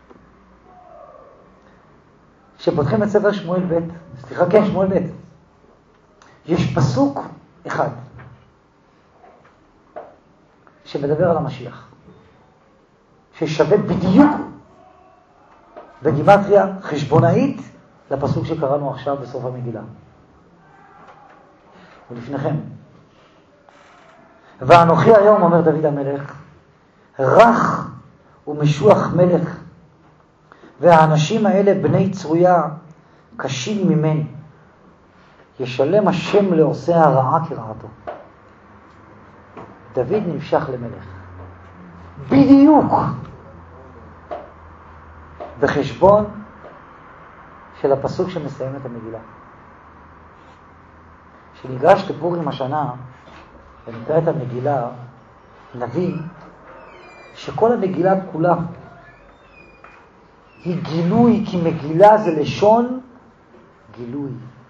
כשפותחים את ספר שמואל ב', סליחה, כן, שמואל ב', יש פסוק אחד שמדבר על המשיח, ששווה בדיוק בגימטריה חשבונאית לפסוק שקראנו עכשיו בסוף המגילה. ולפניכם. ואנוכי היום, אומר דוד המלך, רך ומשוח מלך, והאנשים האלה בני צרויה קשים ממני. ישלם השם לעושה הרעה כרעתו. דוד נמשך למלך. בדיוק בחשבון של הפסוק שמסיים את המגילה. כשניגש לפורים השנה ונקרא את המגילה, נבין שכל המגילה כולה היא גילוי, כי מגילה זה לשון גילוי.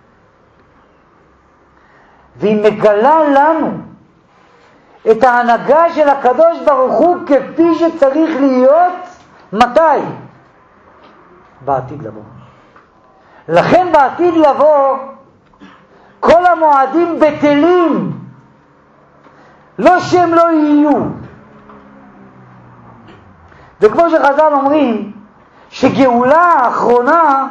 והיא מגלה לנו את ההנהגה של הקדוש ברוך הוא כפי שצריך להיות. מתי? בעתיד לבוא. לכן בעתיד לבוא כל המועדים בטלים, לא שהם לא יהיו. וכמו שחז"ל אומרים שגאולה האחרונה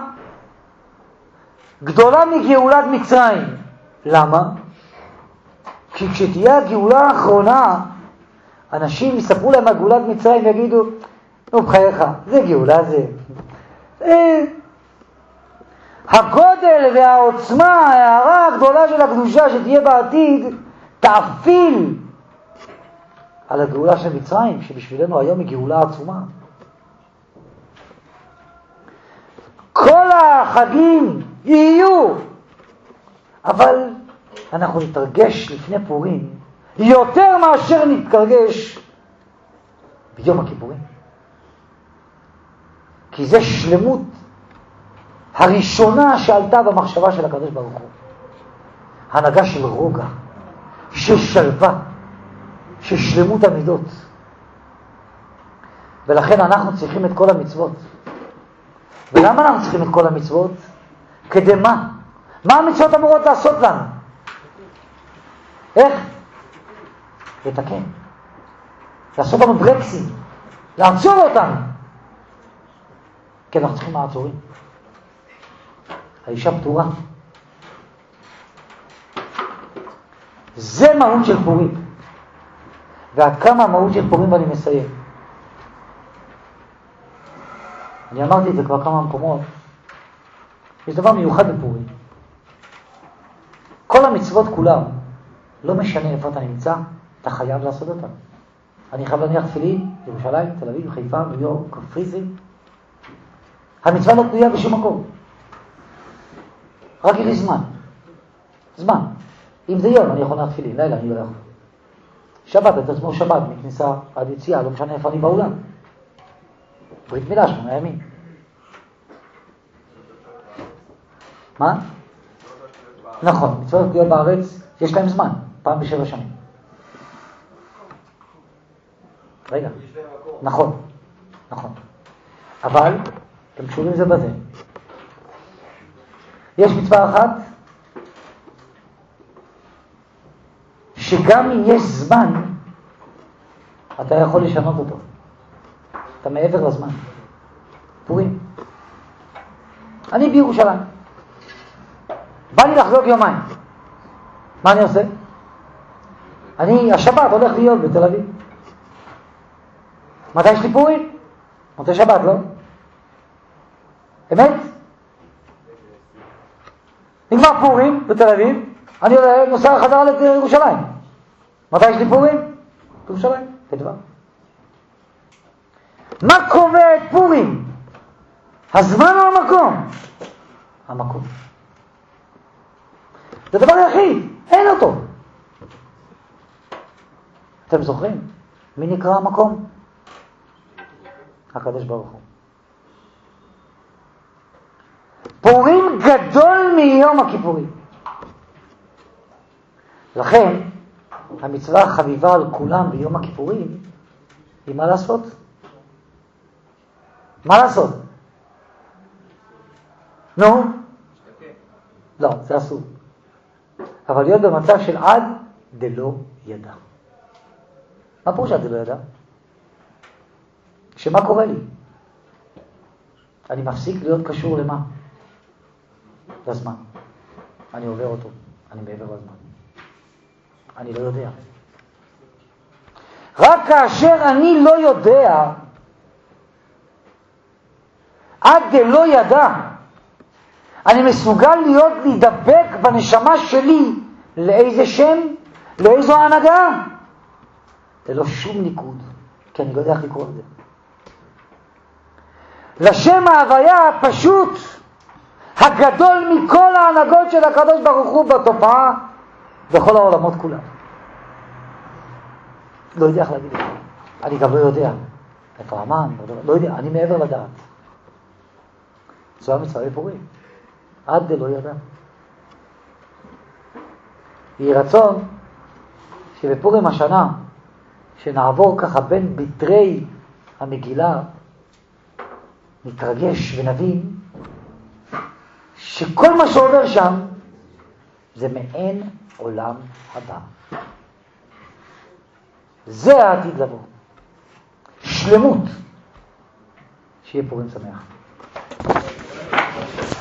גדולה מגאולת מצרים. למה? כי כשתהיה הגאולה האחרונה, אנשים יספרו להם על גאולת מצרים ויגידו, נו בחייך, זה גאולה זה. אה, הגודל והעוצמה, ההערה הגדולה של הקדושה שתהיה בעתיד, תאפיל על הגאולה של מצרים, שבשבילנו היום היא גאולה עצומה. כל החגים יהיו, אבל אנחנו נתרגש לפני פורים יותר מאשר נתרגש ביום הכיפורים. כי זה שלמות הראשונה שעלתה במחשבה של הקדוש ברוך הוא. הנהגה של רוגע, של שלווה, של שלמות המידות. ולכן אנחנו צריכים את כל המצוות. ולמה אנחנו צריכים את כל המצוות? כדי מה? מה המצוות אמורות לעשות לנו? איך? לתקן. לעשות לנו ברקסים. לעצור אותנו. כי אנחנו צריכים מעצורים. האישה פטורה. זה מהות של פורים. ועד כמה המהות של פורים, ואני מסיים. אני אמרתי את זה כבר כמה מקומות. יש דבר מיוחד בפורים. כל המצוות כולם, לא משנה איפה אתה נמצא, אתה חייב לעשות אותם. אני חייב להניח תפילין, ירושלים, תל אביב, חיפה, ניו יורק, קפריסין. המצווה לא תלויה בשום מקום. רק יש זמן. זמן. אם זה יום, אני יכול להניח תפילין, לילה אני לא יכול. שבת, את עצמו שבת, מכניסה עד יציאה, לא משנה איפה אני בעולם. ברית מילה, שמונה ימים. מה? נכון, מצוות תלויות בארץ, יש להם זמן, פעם בשבע שנים. רגע, נכון, נכון. אבל, הם קשורים זה בזה. יש מצווה אחת, שגם אם יש זמן, אתה יכול לשנות אותו. אתה מעבר לזמן. פורים. אני בירושלים. בא לי לחגוג יומיים. מה אני עושה? אני, השבת הולך להיות בתל אביב. מתי יש לי פורים? מתי שבת, לא? אמת? נגמר פורים בתל אביב, אני נוסע חזרה לירושלים. מתי יש לי פורים? בירושלים, כדבר. מה קובע את פורים? הזמן או המקום? המקום. זה דבר יחיד, אין אותו. אתם זוכרים? מי נקרא המקום? הקדוש ברוך הוא. פורים גדול מיום הכיפורים. לכן, המצווה החביבה על כולם ביום הכיפורים היא מה לעשות? מה לעשות? נו? לא, זה אסור. אבל להיות במצב של עד דלא ידע. מה פירוש עד דלא ידע? שמה קורה לי? אני מפסיק להיות קשור למה? לזמן. אני עובר אותו. אני מעבר לזמן. אני לא יודע. רק כאשר אני לא יודע, עד דלא ידע, אני מסוגל להיות להידבק בנשמה שלי לאיזה שם, לאיזו הנהגה. ללא שום ניקוד, כי אני לא יודע איך לקרוא את זה. לשם ההוויה הפשוט, הגדול מכל ההנהגות של הקדוש ברוך הוא בתופעה, בכל העולמות כולם. לא יודע איך להגיד את זה. אני גם לא יודע. איפה המן, לא יודע, אני מעבר לדעת. זו המצווה בפורים. עד דלא ידע. יהי רצון שבפורים השנה, שנעבור ככה בין ביתרי המגילה, נתרגש ונבין שכל מה שעובר שם זה מעין עולם הבא. זה העתיד לבוא. שלמות. שיהיה פורים שמח.